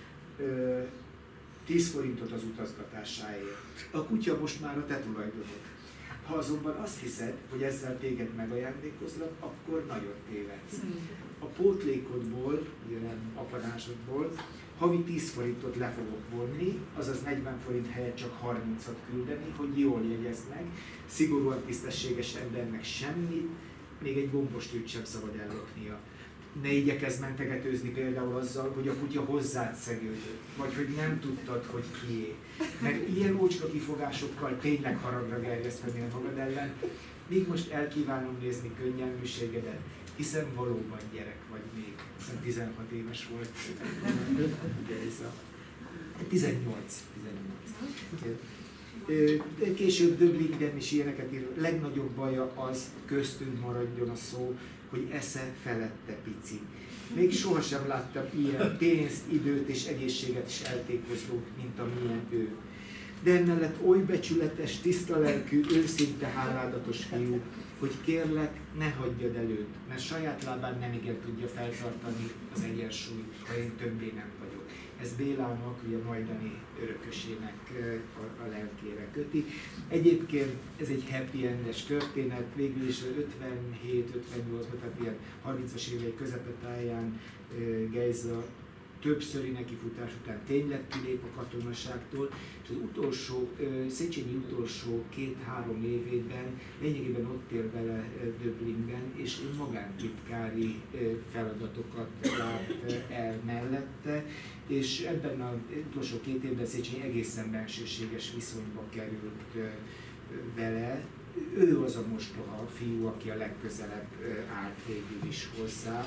tíz forintot az utazgatásáért. A kutya most már a te tulajdonod. Ha azonban azt hiszed, hogy ezzel téged megajándékozlak, akkor nagyon tévedsz. A pótlékodból, ugye nem apanásodból, havi tíz forintot le fogok vonni, azaz negyven forint helyett csak harmincat küldeni, hogy jól jegyezd meg, szigorúan tisztességes embernek semmit, még egy gombostűt sem szabad ellopnia. Ne igyekezz mentegetőzni például azzal, hogy a kutya hozzád szegődött, vagy hogy nem tudtad, hogy kié. Mert ilyen ócska kifogásokkal tényleg haragra gerjeszteni magad ellen, míg most elkívánom nézni könnyelműségedet, hiszen valóban gyerek vagy még, hiszen tizenhat éves volt. tizennyolc. Később Döblingben is ilyeneket ír. Legnagyobb baja az, köztünk maradjon a szó, hogy esze felette pici. Még sohasem láttam ilyen pénzt, időt és egészséget is eltékozlót, mint amilyen ő. De emellett oly becsületes, tiszta lelkű, őszinte háládatos fiú, hogy kérlek, ne hagyjad előtt, mert saját lábán nem igen tudja feltartani az egyensúlyt, ha én többé nem vagyok. Ez Bélának, ugye majdani örökösének a, a lelkére köti. Egyébként ez egy happy endes történet, végül is ötvenhét ötvennyolcban, tehát ilyen harmincas évei közepetáján Géza többszöri nekifutás után tényleg kilép a katonaságtól, és az utolsó, Széchenyi utolsó két-három évében lényegében ott ér bele Döblingben, és magántitkári feladatokat lát el mellette, és ebben az utolsó két évben Széchenyi egészen bensőséges viszonyba került vele. Ő az a mostoha fiú, aki a legközelebb állt végül is hozzá,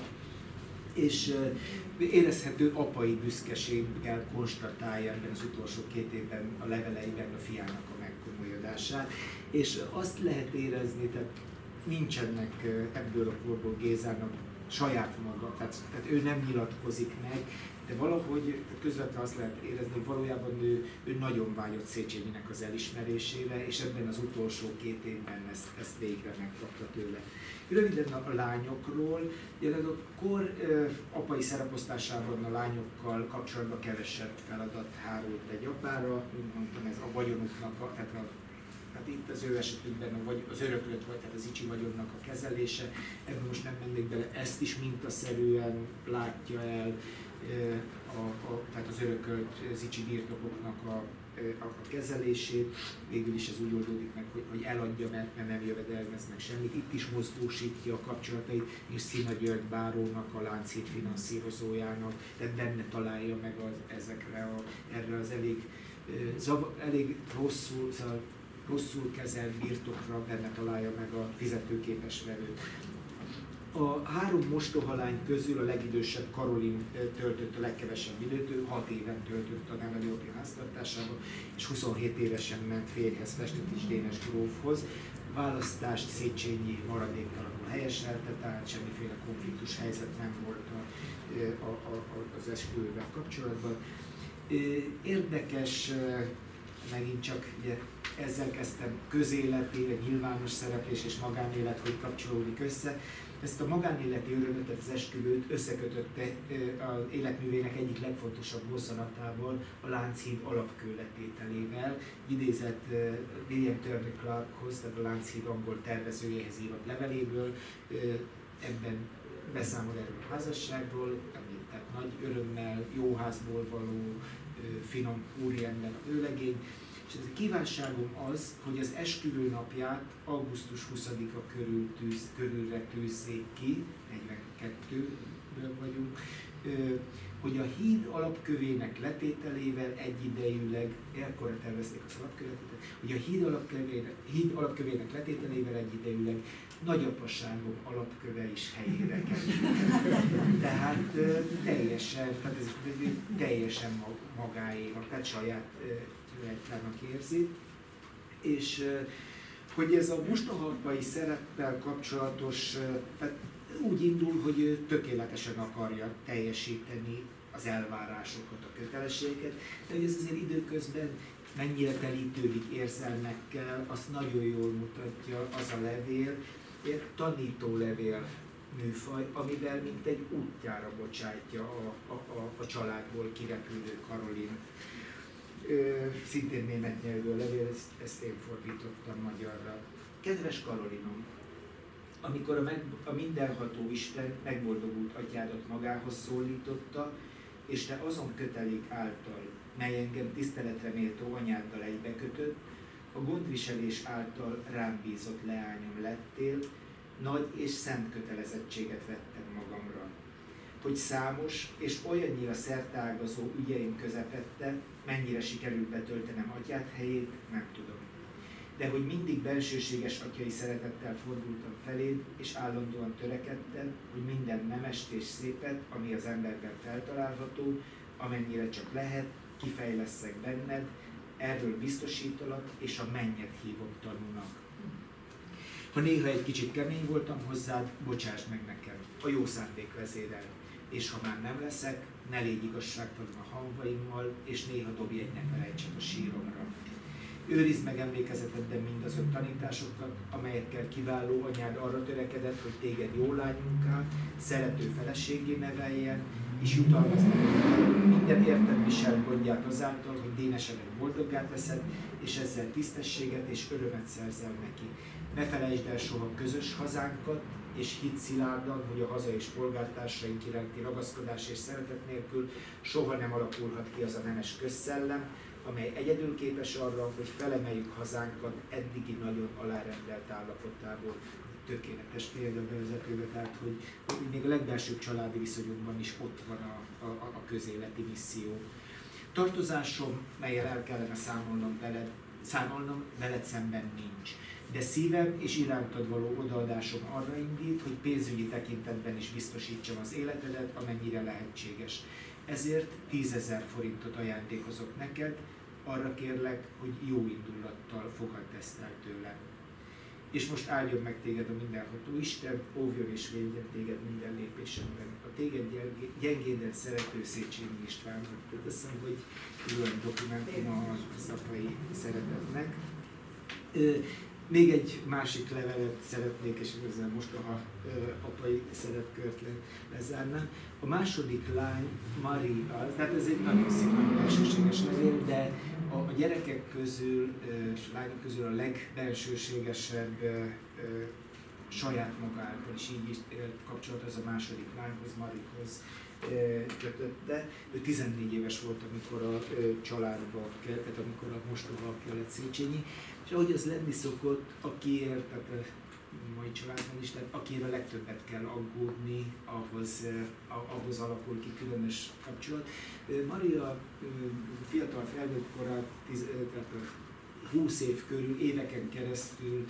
és érezhető apai büszkeséggel konstatálja ebben az utolsó két évben a leveleiben a fiának a megkomolyodását, és azt lehet érezni, tehát nincsenek ebből a korból Gézának saját maga, tehát, tehát ő nem nyilatkozik meg, de valahogy tehát közvetlenül azt lehet érezni, hogy valójában ő, ő nagyon vágyott Széchenyinek az elismerésére, és ebben az utolsó két évben ezt, ezt végre megkapta tőle. Röviden a, a lányokról, jelenleg a kor ö, apai szereposztásában a lányokkal kapcsolatban kevesebb feladat hárult egy apára, mint mondtam, ez a vagyonuknak, a, tehát, a, tehát itt az ő esetükben a, vagy, az öröklött vagy, tehát az icsi vagyonnak a kezelése, ebben most nem mennék bele, ezt is mintaszerűen látja el, A, a, tehát az örökölt zicsi birtokoknak a, a, a kezelését, végül is ez úgy oldódik meg, hogy, hogy eladja, mert, mert nem jövedelmez meg semmit. Itt is mozgósítja a kapcsolatait, és Szina György bárónak, a Lánchíd finanszírozójának, tehát benne találja meg az, ezekre a, erre az elég, zav, elég rosszul, szóval rosszul kezelt birtokra benne találja meg a fizetőképes vevőt. A három mostohalány közül a legidősebb Karolin töltött a legkevesebb időt, ő hat éven töltött a nevelőapja háztartásában, és huszonhét évesen ment férjhez, Festetics Dénes grófhoz. Választást Széchenyi maradéktalanul helyeselte, tehát semmiféle konfliktus helyzet nem volt a, a, a, az esküvővel kapcsolatban. Érdekes megint csak ugye, ezzel kezdtem közéleti, nyilvános szereplés és magánélet, hogy kapcsolódik össze. Ezt a magánéleti örömöt, tehát az esküvőt összekötötte az életművének egyik legfontosabb mozzanatával, a Lánchíd alapkőletételével. Idézett William Turner Clarkhoz, tehát a Lánchíd angol tervezőjéhez írott leveléből, ebben beszámol erről a házasságról, tehát nagy örömmel, jó házból való, finom úriember a vőlegény. És ez a kívánságom az, hogy az esküvő napját augusztus huszadika körül tűz, körülre tűzzék ki, negyvenkettőből vagyunk, hogy a híd alapkövének letételével egyidejűleg, ekkora tervezték az alapkövetet, hogy a híd alapkövének, híd alapkövének letételével egyidejűleg nagyapasságom alapköve is helyére kerül. Tehát teljesen, tehát ez teljesen magáénak, tehát saját leltának érzi. És hogy ez a mostohapai szereppel kapcsolatos, tehát úgy indul, hogy ő tökéletesen akarja teljesíteni az elvárásokat, a kötelességeket, de hogy ez azért időközben mennyire telítődik érzelmekkel, azt nagyon jól mutatja az a levél, egy tanítólevél műfaj, amivel mint egy útjára bocsátja a, a, a, a családból kirepülő Karolin. Ö, szintén német nyelvű a levél, ezt, ezt én fordítottam magyarra. Kedves Karolinom, amikor a, meg, a mindenható Isten megboldogult atyádat magához szólította, és te azon kötelék által, mely engem tiszteletre méltó anyáddal egybekötött, a gondviselés által rám bízott leányom lettél, nagy és szent kötelezettséget vettem magamra. Hogy számos és olyannyira szerteágazó ügyeim közepette, mennyire sikerült betöltenem atyád helyét, nem tudom. De hogy mindig bensőséges atyai szeretettel fordultam feléd, és állandóan törekedtem, hogy minden nemest és szépet, ami az emberben feltalálható, amennyire csak lehet, kifejlesszek benned, erről biztosítalak, és a mennyet hívom tanúnak. Ha néha egy kicsit kemény voltam hozzád, bocsásd meg nekem, a jó szándék vezérel. És ha már nem leszek, ne légy igazságtalan a hamvaimmal, és néha dobj egy ne felejtsed a síromra. Őrizd meg emlékezetedben mindazon tanításokat, amelyekkel kiváló anyád arra törekedett, hogy téged jó lányunká, szerető feleségé neveljen, és jutalmazd minden érted viselt gondját azáltal, hogy dénesedet boldoggá teszed, és ezzel tisztességet és örömet szerzel neki. Ne felejtsd el soha közös hazánkat, és hidd szilárdan, hogy a haza és polgártársaink iránti ragaszkodás és szeretet nélkül soha nem alakulhat ki az a nemes közszellem, amely egyedül képes arra, hogy felemeljük hazánkat eddigi nagyon alárendelt állapotából. Tökéletes példa bevezetőbe, tehát hogy, hogy még a legbelsőbb családi viszonyunkban is ott van a, a, a közéleti misszió. Tartozásom, mellyel el kellene számolnom veled, számolnom veled szemben nincs. De szívem és irántad való odaadásom arra indít, hogy pénzügyi tekintetben is biztosítsam az életedet, amennyire lehetséges. Ezért tízezer forintot ajándékozok neked, arra kérlek, hogy jó indulattal fogadd ezt el tőlem. És most áldjon meg téged a mindenható Isten, óvjon és védjen téged minden lépésedben. A téged gyengéden szerető Széchenyi István. Tehát azt hiszem, hogy olyan dokumentum az apai szeretetnek. Még egy másik levelet szeretnék, és ezzel most a apai szeretkört lezárnám. A második lány, Maria, tehát ez egy nagyon szép, nagyon bensőséges levél, de a, a gyerekek közül, és a lányok közül a legbensőségesebb saját maga által is így is kapcsolat az a második lányhoz, Marikhoz kötötte. Ő tizennégy éves volt, amikor a családba kellett, amikor a mostoha apja lett Széchenyi. És ahogy az lenni szokott, akiért, tehát a mai családban is, tehát akire legtöbbet kell aggódni, ahhoz, ahhoz alakul ki különös kapcsolat. Maria fiatal felnőtt korát, tehát húsz év körül, éveken keresztül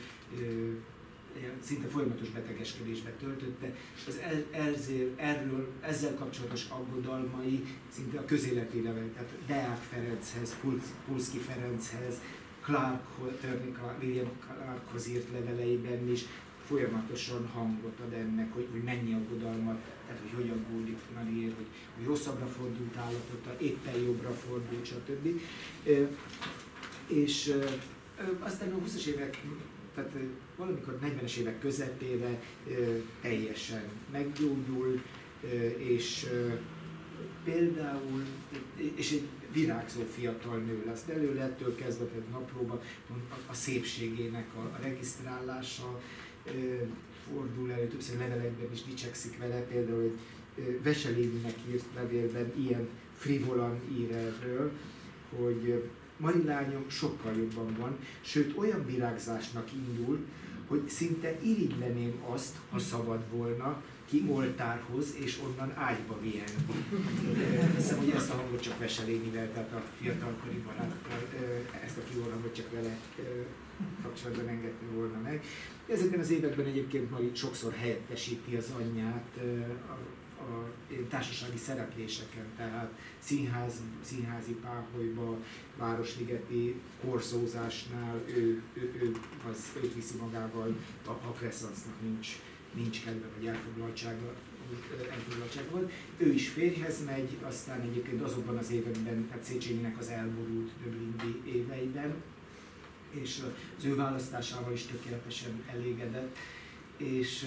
szinte folyamatos betegeskedésbe töltötte, az ezért, erről, ezzel kapcsolatos aggodalmai szinte a közéletélevel, tehát Deák Ferenchez, Pulszky Ferenchez, Clark, William Clarkhoz írt leveleiben is folyamatosan hangot ad ennek, hogy, hogy mennyi aggodalmat, tehát hogy hogy aggódik Mariért, hogy, hogy rosszabbra fordult állapota, éppen jobbra fordult, stb. És ö, aztán a húszas évek, tehát ö, valamikor negyvenes évek közepére ö, teljesen meggyógyul, ö, és ö, például, és egy virágzó fiatal nő lesz belőle, ettől kezdve egy naplóban a, a szépségének a, a regisztrálása ö, fordul elő, többször levelekben is dicsekszik vele, például egy ö, Veselévinek írt levélben ilyen frivolan ír erről, hogy ö, Marilányom sokkal jobban van, sőt olyan virágzásnak indul, hogy szinte irigyleném azt, ha szabad volna, ki oltárhoz, és onnan ágyba vihendi. Hiszem, hogy ezt a hangot csak Veselénivel, tehát a fiatalkori baráttal, ezt a kivorhangot csak vele kapcsolatban engedni volna meg. Ezekben az években egyébként Mari sokszor helyettesíti az anyját a, a társasági szerepléseken, tehát színház, színházi páholyba, városligeti korzózásnál ő, ő, ő az, őt viszi magával, a, a Kresszansznak nincs nincs kedve vagy elfoglaltsága, elfoglaltsága van. Ő is férjhez megy, aztán egyébként azokban az években, tehát Széchenyinek az elborult döblingi éveiben, és az ő választásával is tökéletesen elégedett, és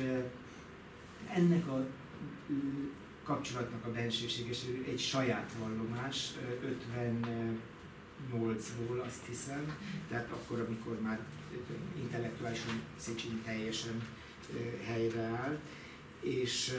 ennek a kapcsolatnak a bensőség, és egy saját vallomás, ötvennyolcból azt hiszem, tehát akkor, amikor már intellektuálisan Széchenyi teljesen helyreáll, és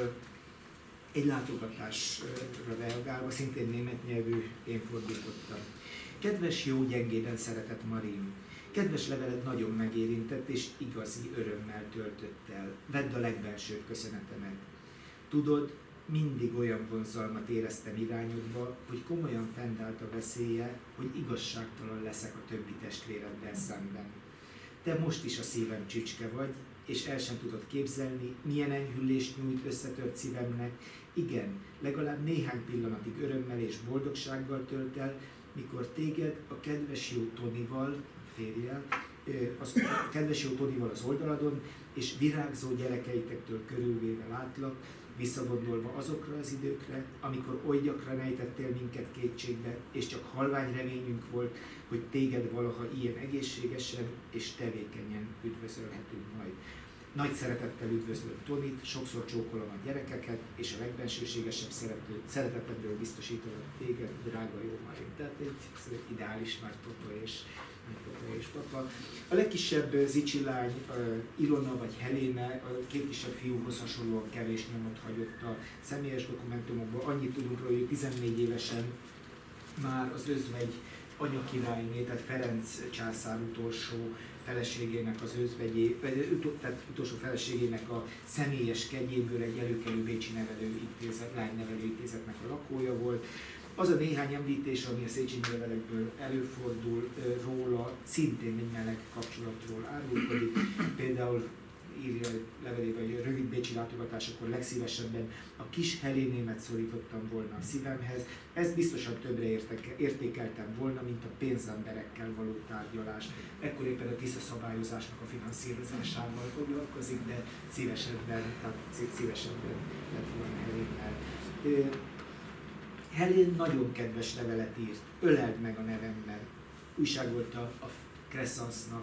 egy látogatásra reagálva, szintén német nyelvű, én fordítottam. Kedves, jó, gyengéden szeretett Marin, kedves leveled nagyon megérintett és igazi örömmel töltött el. Vedd a legbensőbb köszönetemet. Tudod, mindig olyan vonzalmat éreztem irányodba, hogy komolyan fennállt a veszélye, hogy igazságtalan leszek a többi testvéreddel szemben. Te most is a szívem csücske vagy, és el sem tudod képzelni, milyen enyhülést nyújt összetört szívemnek. Igen, legalább néhány pillanatig örömmel és boldogsággal tölt el, mikor téged a kedves jó Tonival, férjel, az, a kedves jó Tonival az oldaladon, és virágzó gyerekeitektől körülvéve látlak, visszagondolva azokra az időkre, amikor oly gyakran ejtettél minket kétségbe, és csak halvány reményünk volt, hogy téged valaha ilyen egészségesen és tevékenyen üdvözölhetünk majd. Nagy szeretettel üdvözlöm Tonit, sokszor csókolom a gyerekeket, és a legbensőségesebb szeretetedről biztosítalak téged, drága jó Marin. Tehát egy ideális nagypapa és nagypapa és papa. A legkisebb zicsi lány, Ilona vagy Helene, a két kisebb fiúhoz hasonlóan kevés nyomot hagyott a személyes dokumentumokban. Annyit tudunk róla, hogy tizennégy évesen már az özvegy anyakirályné, tehát Ferenc császár utolsó feleségének az özvegyé, tehát utolsó feleségének a személyes kegyéből egy előkelő bécsi nevelőintézet, lánynevelőintézetnek a lakója volt. Az a néhány említés, ami a Széchenyi levelekből előfordul róla, szintén egy meleg kapcsolatról árulkodik. Például írja levelében, hogy a rövid bécsi látogatásokor legszívesebben a kis Helénémet szorítottam volna a szívemhez. Ezt biztosan többre értékeltem volna, mint a pénzemberekkel való tárgyalás. Ekkor éppen a Tisza szabályozásnak a finanszírozásával foglalkozik, de szívesebben, tehát szívesebben lett volna Helénnel. Helén nagyon kedves levelet írt, öleld meg a nevemmel. Újságolta a Kresszansznak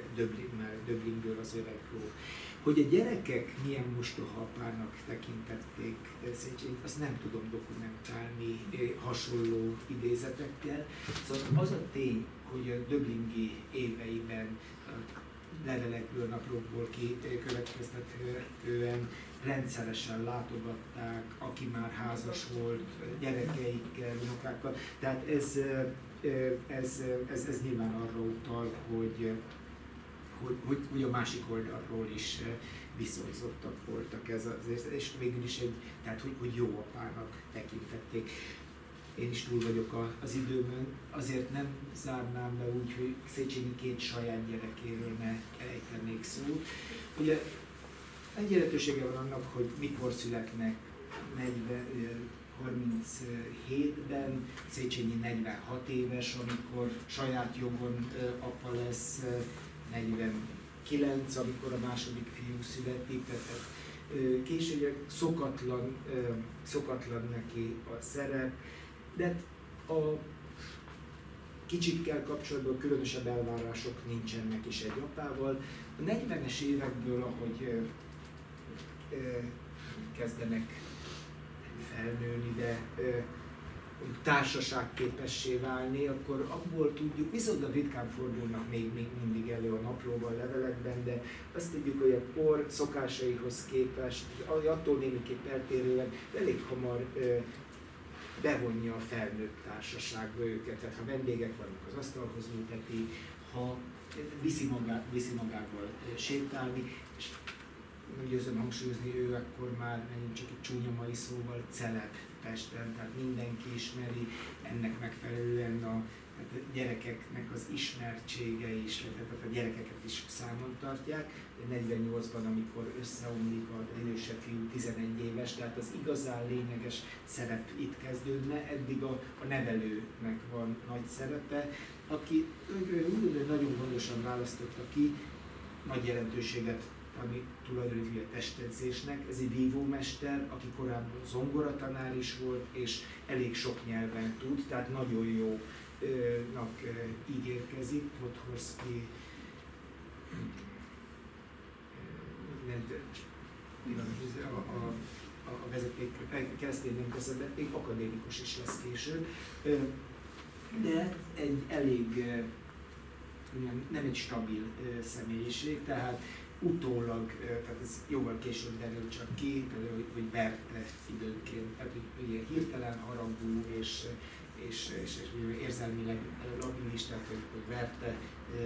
Döblingből az öreg gróf. Hogy a gyerekek milyen mostoha apának tekintették Széchenyit, azt nem tudom dokumentálni hasonló idézetekkel. Szóval az a tény, hogy a döblingi éveiben levelekből, naplókból kikövetkeztetően rendszeresen látogatták, aki már házas volt, gyerekeikkel, unokákkal. Tehát ez, ez, ez, ez nyilván arra utal, hogy, hogy, hogy, hogy a másik oldalról is viszonyzottak voltak ez az, és végül is egy, tehát hogy, hogy jó apának tekintették. Én is túl vagyok az időmön, azért nem zárnám le úgy, hogy Széchenyi két saját gyerekéről ne ejtenék szót. Ugye egy jelentősége van annak, hogy mikor születnek, harminchétben, Széchenyi negyvenhat éves, amikor saját jogon apa lesz, negyvenkilenc, amikor a második fiú születik, tehát később szokatlan, szokatlan neki a szerep, de a kicsikkel kapcsolatban különösebb elvárások nincsenek is egy apával. A negyvenes évekből, ahogy ö, ö, kezdenek felnőni, de ö, társaságképessé válni, akkor abból tudjuk, viszont ritkán fordulnak még, még mindig elő a naplóban, levelekben, de azt tudjuk, hogy a kor szokásaihoz képest, attól némiképp eltérően elég hamar ö, bevonja a felnőtt társaságba őket, tehát ha vendégek vannak, az asztalhoz ülteti, ha viszi, magá, viszi magával sétálni, és nem győzöm hangsúlyozni, ő akkor már megint csak egy csúnya mai szóval celeb Pesten, tehát mindenki ismeri, ennek megfelelően a, tehát a gyerekeknek az ismertsége is, tehát a gyerekeket is számon tartják. negyvennyolcban, amikor összeomlik az idősebb fiú, tizenegy éves, tehát az igazán lényeges szerep itt kezdődne, eddig a, a nevelőnek van nagy szerepe, aki úgy nagyon gondosan választotta ki, nagy jelentőséget, ami tulajdonképpen a testedzésnek. Ez egy vívómester, aki korábban zongoratanár is volt, és elég sok nyelven tud, tehát nagyon jónak ígérkezik. Podhorszky, a, a, a vezeték keresztény nem teszed, de még akadémikus is lesz később. De egy elég, nem egy stabil személyiség, tehát utólag, tehát ez jóval később derül csak ki, például, hogy verte időnként, tehát hogy ilyen hirtelen haragú és, és, és, és érzelmileg labilis, tehát hogy, hogy verte,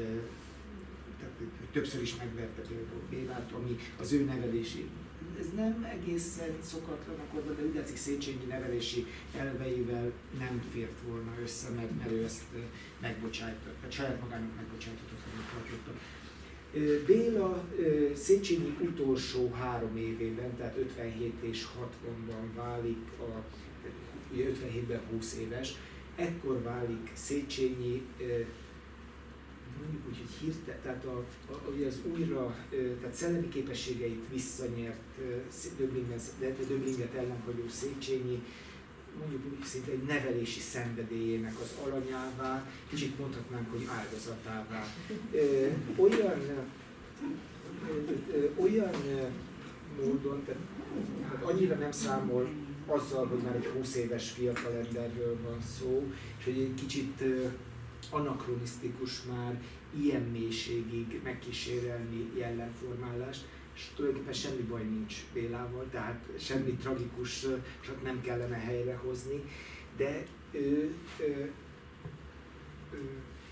tehát hogy többször is megverte például Bélát, ami az ő nevelési, ez nem egészen szokatlan akkor, de úgy látszik Széchenyi nevelési elveivel nem fért volna össze, mert, mert ő ezt megbocsájtott, tehát saját magának megbocsájtott, amit tartottak. Béla Széchenyi utolsó három évében, tehát ötvenhét és hatvanban válik, a, ugye ötvenhétben húsz éves, ekkor válik Széchenyi, mondjuk úgy, hogy hirtelen, tehát a, a, ugye az újra, tehát szellemi képességeit visszanyert Döblinget ellenhagyó Széchenyi, mondjuk úgy szinte egy nevelési szenvedélyének az alanyává, kicsit mondhatnánk, hogy áldozatává. Ö, olyan, ö, ö, olyan módon, tehát, tehát annyira nem számol azzal, hogy már egy húsz éves fiatalemberről van szó, és hogy egy kicsit ö, anakronisztikus már ilyen mélységig megkísérelni jellemformálást, és tulajdonképpen semmi baj nincs Bélával, tehát semmi tragikus csak nem kellene helyrehozni, de ő, ő, ő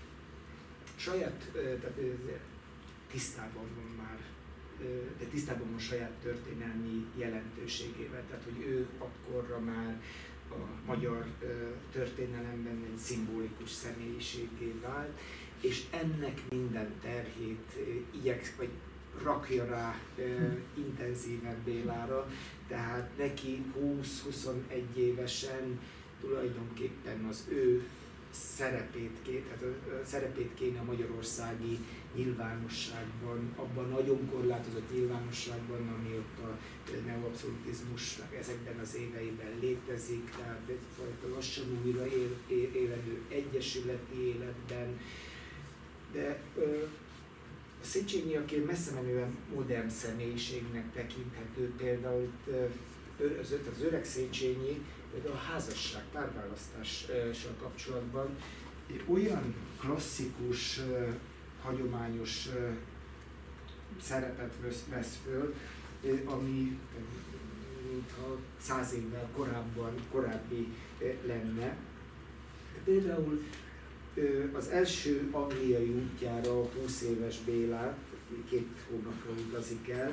saját, tehát tisztában van már, de tisztában van saját történelmi jelentőségével, tehát hogy ő akkorra már a magyar történelemben egy szimbolikus személyiségé vált, és ennek minden terhét igyek, vagy rakja rá e, intenzíven Bélára, tehát neki húsz-huszonegy évesen tulajdonképpen az ő szerepét, tehát a, a szerepét kéne a magyarországi nyilvánosságban, abban nagyon korlátozott nyilvánosságban, ami ott a neoabszolutizmus ezekben az éveiben létezik, tehát egyfajta lassan újra él, él, éledő egyesületi életben, de ö, a Széchenyi, aki messze menően modern személyiségnek tekinthető, például az, az öreg Széchenyi, például a házasság, párválasztással kapcsolatban olyan klasszikus, hagyományos szerepet vesz föl, ami mintha száz évvel korábban, korábbi lenne. Például az első angliai útjára a húsz éves Bélát két hónapra utazik el,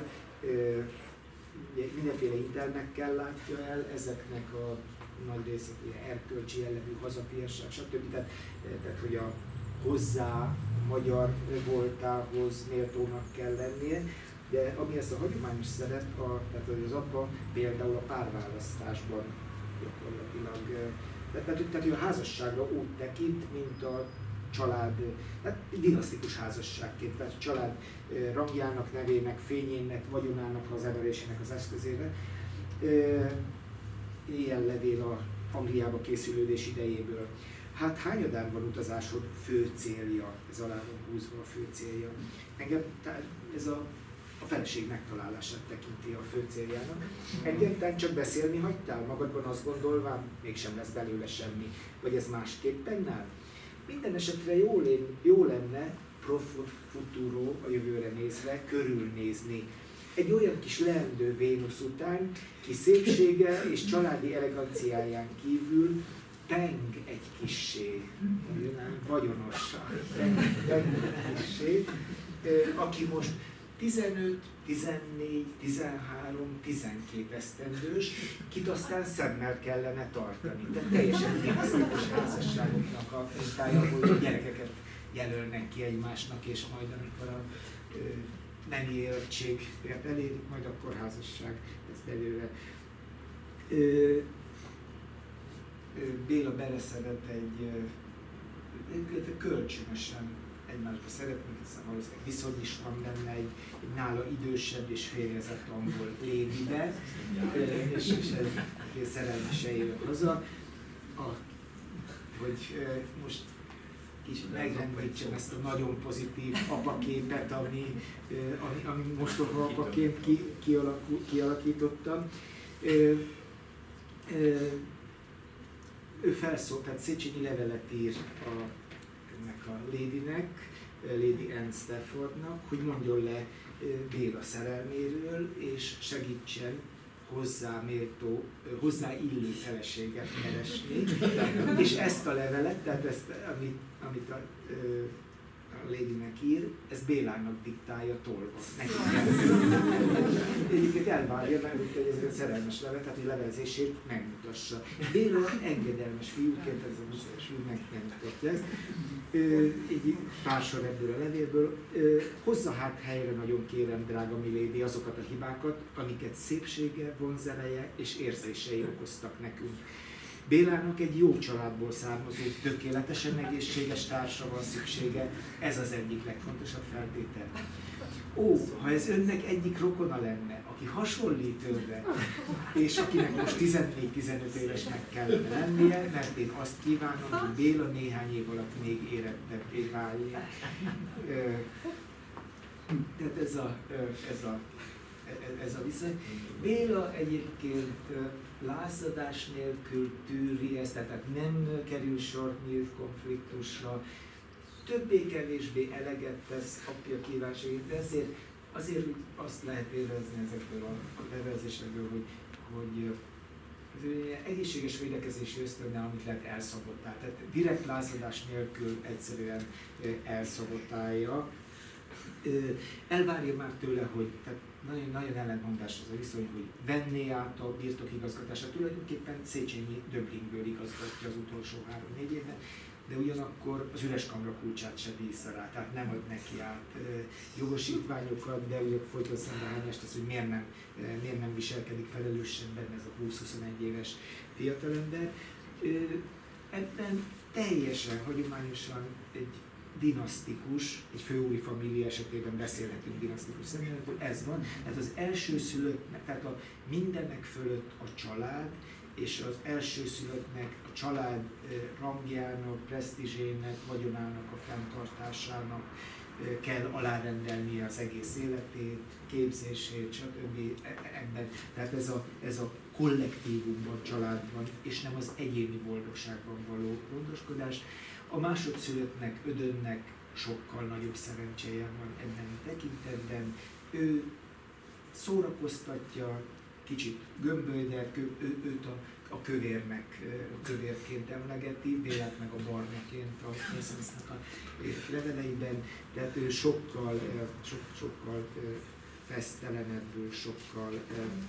mindenféle internekkel látja el, ezeknek a nagy része erkölcsi jellegű hazafiasság, stb. Tehát, tehát, hogy a hozzá magyar voltához méltónak kell lennie, de ami ezt a hagyományos szerep, a, tehát az apa például a párválasztásban gyakorlatilag, tehát, tehát hogy a házasságra úgy tekint, mint a család, hát dinasztikus házasságként, tehát a család rangjának, nevének, fényének, vagyonának az emelésének az eszközével. Ilyen levél a Angliába készülődés idejéből. Hát hányadán van utazásod fő célja, ez alá van húzva a fő célja. Engem ez a, a feleség megtalálását tekinti a fő céljának. Engem te csak beszélni hagytál, magadban azt gondolván, mégsem lesz belőle semmi, vagy ez másképpen nem? Minden esetre jó, lén, jó lenne pro futuro a jövőre nézve körülnézni. Egy olyan kis leendő Vénusz után, ki szépsége és családi eleganciáján kívül peng egy kissé, vagyonossá, peng egy kissé, aki most tizenöt, tizennégy, tizenhárom, tizenkét esztendős, kit aztán szemmel kellene tartani. Tehát teljesen dinasztikus házasságoknak a mintája, ahol a gyerekeket jelölnek ki egymásnak, és majd amikor a ö, nemi érettséget elérik, majd akkor házasság lesz belőle. Ö, Béla beleszeret egy, egy kölcsönösen egymásba szeretnék, hiszen valószínűleg viszony is van benne egy, egy nála idősebb és férjezett angol lédibe, és, és egy szerelmesen jön haza, a, hogy most kicsit megrendítsem ezt a nagyon pozitív apaképet, ami, ami, ami mostoha apaként ki, kialakul, kialakítottam. Ő felszólt, tehát Széchenyi levelet ír a, ennek a ladynek, Lady Anne Staffordnak, hogy mondjon le Béla szerelméről, és segítsen hozzá méltó, hozzá illő feleséget keresni. És ezt a levelet, tehát ezt, amit, amit a, a ladynek ír, ezt Bélának diktálja tolva. Egyébként elvárja, mert ez egy szerelmes levelet, tehát egy levelezését megmutassa. Béla engedelmes fiúként, ez a muszájos fiú megmutatja ezt. Így pársor ebből a levélből. Hozza hát helyre, nagyon kérem, drága milady, azokat a hibákat, amiket szépsége, vonzereje és érzései okoztak nekünk. Bélának egy jó családból származó, tökéletesen egészséges társa van szüksége, ez az egyik legfontosabb feltétel. Ó, ha ez önnek egyik rokona lenne, aki hasonlít önre, és akinek most tizennégy-tizenöt évesnek kellene lennie, mert én azt kívánom, hogy Béla néhány év alatt még érettebbé váljék. Tehát ez a, ez a, ez a viszony. Béla egyébként lázadás nélkül tűri ezt, tehát nem kerül sor nyílt konfliktusra, többé-kevésbé eleget tesz apja kívánságait, de ezért azért azt lehet érezni ezekből a levelezésekből, hogy, hogy az egészséges védekezési ösztönnel, amit lehet elszabotál. Tehát direkt lázadás nélkül egyszerűen elszabotálja. Elvárja már tőle, hogy tehát nagyon, nagyon ellentmondás az a viszony, hogy venné át a birtokigazgatását. Tulajdonképpen Széchenyi Döblingből igazgatja az utolsó három-négy évben, de ugyanakkor az üres kamra kulcsát se bízza rá, tehát nem ad neki át jogosítványokat, de ugye folyton szembehányást az, hogy miért nem, miért nem viselkedik felelősen benne ez a húsz-huszonegy éves fiatalember. Ebben teljesen hagyományosan egy dinasztikus, egy főúri família esetében beszélhetünk dinasztikus szemléletről, ez van. Tehát az elsőszülöttnek, tehát a mindennek fölött a család, és az elsőszülöttnek a család rangjának, presztízsének, vagyonának a fenntartásának kell alárendelnie az egész életét, képzését, stb. Ebben. Tehát ez a, ez a kollektívumban, családban, és nem az egyéni boldogságban való gondoskodás. A másodszülöttnek, Ödönnek sokkal nagyobb szerencséje van ebben a tekintetben. Ő szórakoztatja, kicsit gömbölydek, ő, ő, őt a, a kövérnek, a kövérként emlegeti, Bélát meg a barnaként a Mészemsznek a leveleiben, tehát ő sokkal, sok, sokkal fesztelenebből, sokkal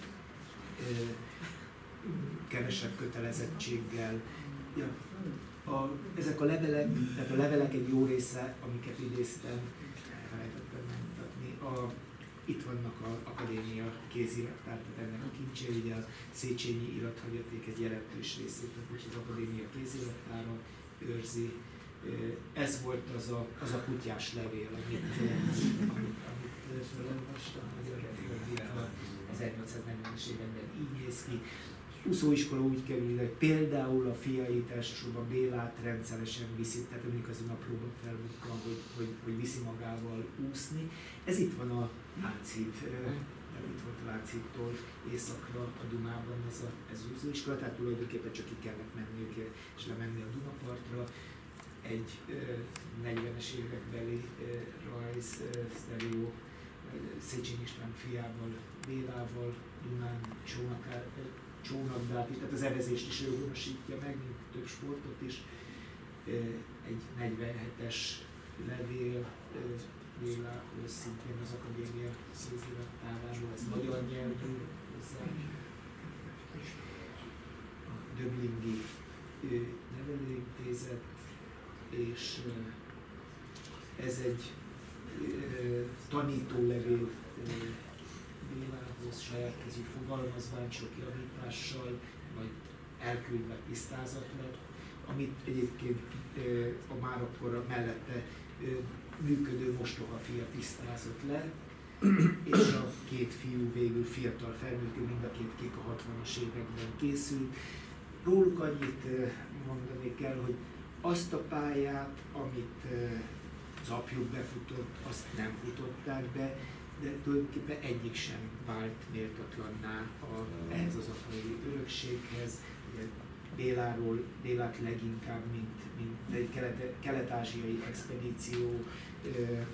kevesebb kötelezettséggel. Ja. A, ezek a levelek, tehát a levelek egy jó része, amiket idéztem, elfelejtettem megmutatni, a, itt vannak az akadémia kézirattár, tehát ennek a kincsé, ugye a Széchenyi irathagyaték egy jelentős részét, most az akadémia kézirattára őrzi. Ez volt az a, az a kutyás levél, amit, amit, amit felolvastam, az ezernyolcszáznegyvenes években így néz ki. úszóiskola úgy kerül, hogy például a fiait, elsősorban Bélát rendszeresen viszi, tehát mondjuk az a naplóban felbukkan, hogy, hogy, hogy viszi magával úszni. Ez itt van a Lánchíd, tehát itt volt a Lánchídtól északra a Dunában ez, a, ez az úszóiskola, tehát tulajdonképpen csak ki kellett menniük és lemenni a Dunapartra. Egy negyvenes évekbeli rajz, sztereó, Széchenyi István fiával, Bélával, Dunán csónakdát, tehát az evezést is ő honosítja meg, mint több sportot is. Egy negyvenhetes levél Bélához, szintén az akadémia szóziratáráról, ez magyar nyelvű hozzá. A Döblingi Nevelőintézet, és ez egy tanítólevél Bélához, saját kezű fogalmazvány, sok javítással, majd elküldve tisztázat lett, amit egyébként a már akkor mellette működő mostohafia tisztázott le, és a két fiú végül fiatal felnőttül, mind a két kik a hatvanas években készült. Róluk annyit mondani kell, hogy azt a pályát, amit az apjuk befutott, azt nem futották be, de tulajdonképpen egyik sem vált méltatlanná a, ehhez az apai örökséghez. Ugye Béláról, Bélát leginkább, mint, mint egy kelet, kelet-ázsiai expedíció ö,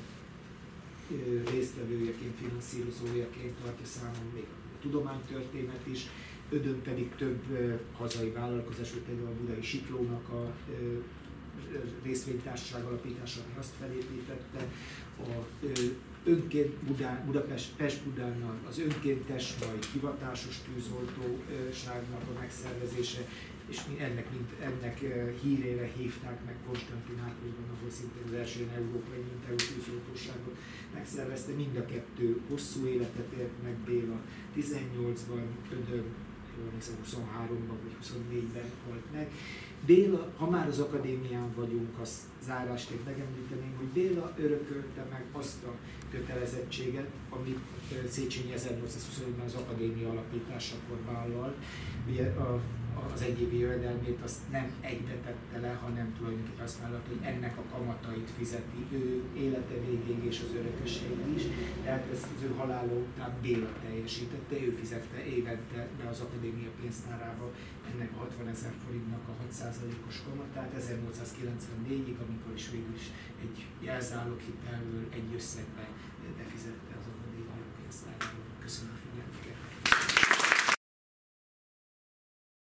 ö, résztvevőjeként, finanszírozójaként tartja számon még a tudománytörténet is. Ödön pedig több ö, hazai vállalkozás, vagy például a Budai Siklónak a ö, részvénytársaság alapítása, ami azt felépítette, a ö, önként Budán, Budapest, Pest-Budánnal az önkéntes, majd hivatásos tűzoltóságnak a megszervezése, és ennek, mint, ennek hírére hívták meg Konstantinápolyban, ahol szintén az első ilyen európai mintájú tűzoltóságot megszervezte. Mind a kettő hosszú életet ért meg, Béla tizennyolcban, Ödön huszonháromban vagy huszonnégyben halt meg. Béla, ha már az akadémián vagyunk, azt zárásként megemlíteném, hogy Béla örökölte meg azt a kötelezettséget, amit Széchenyi ezernyolcszázhuszonötben az akadémia alapításakor vállalt. Ugye a, az egyévi jövedelmét azt nem egybe tette le, hanem tulajdonképpen azt vállalt, hogy ennek a kamatait fizeti ő élete végéig és az örököség is. Tehát ezt az ő halála után Béla teljesítette, ő fizette évente be az akadémia pénztárába ennek a hatvanezer forintnak a hat százalékos kamatát ezernyolcszázkilencvennégyig, amikor is végül is egy jelzáloghitelből egy összegbe befizette az akadémia pénztárába. Köszönöm.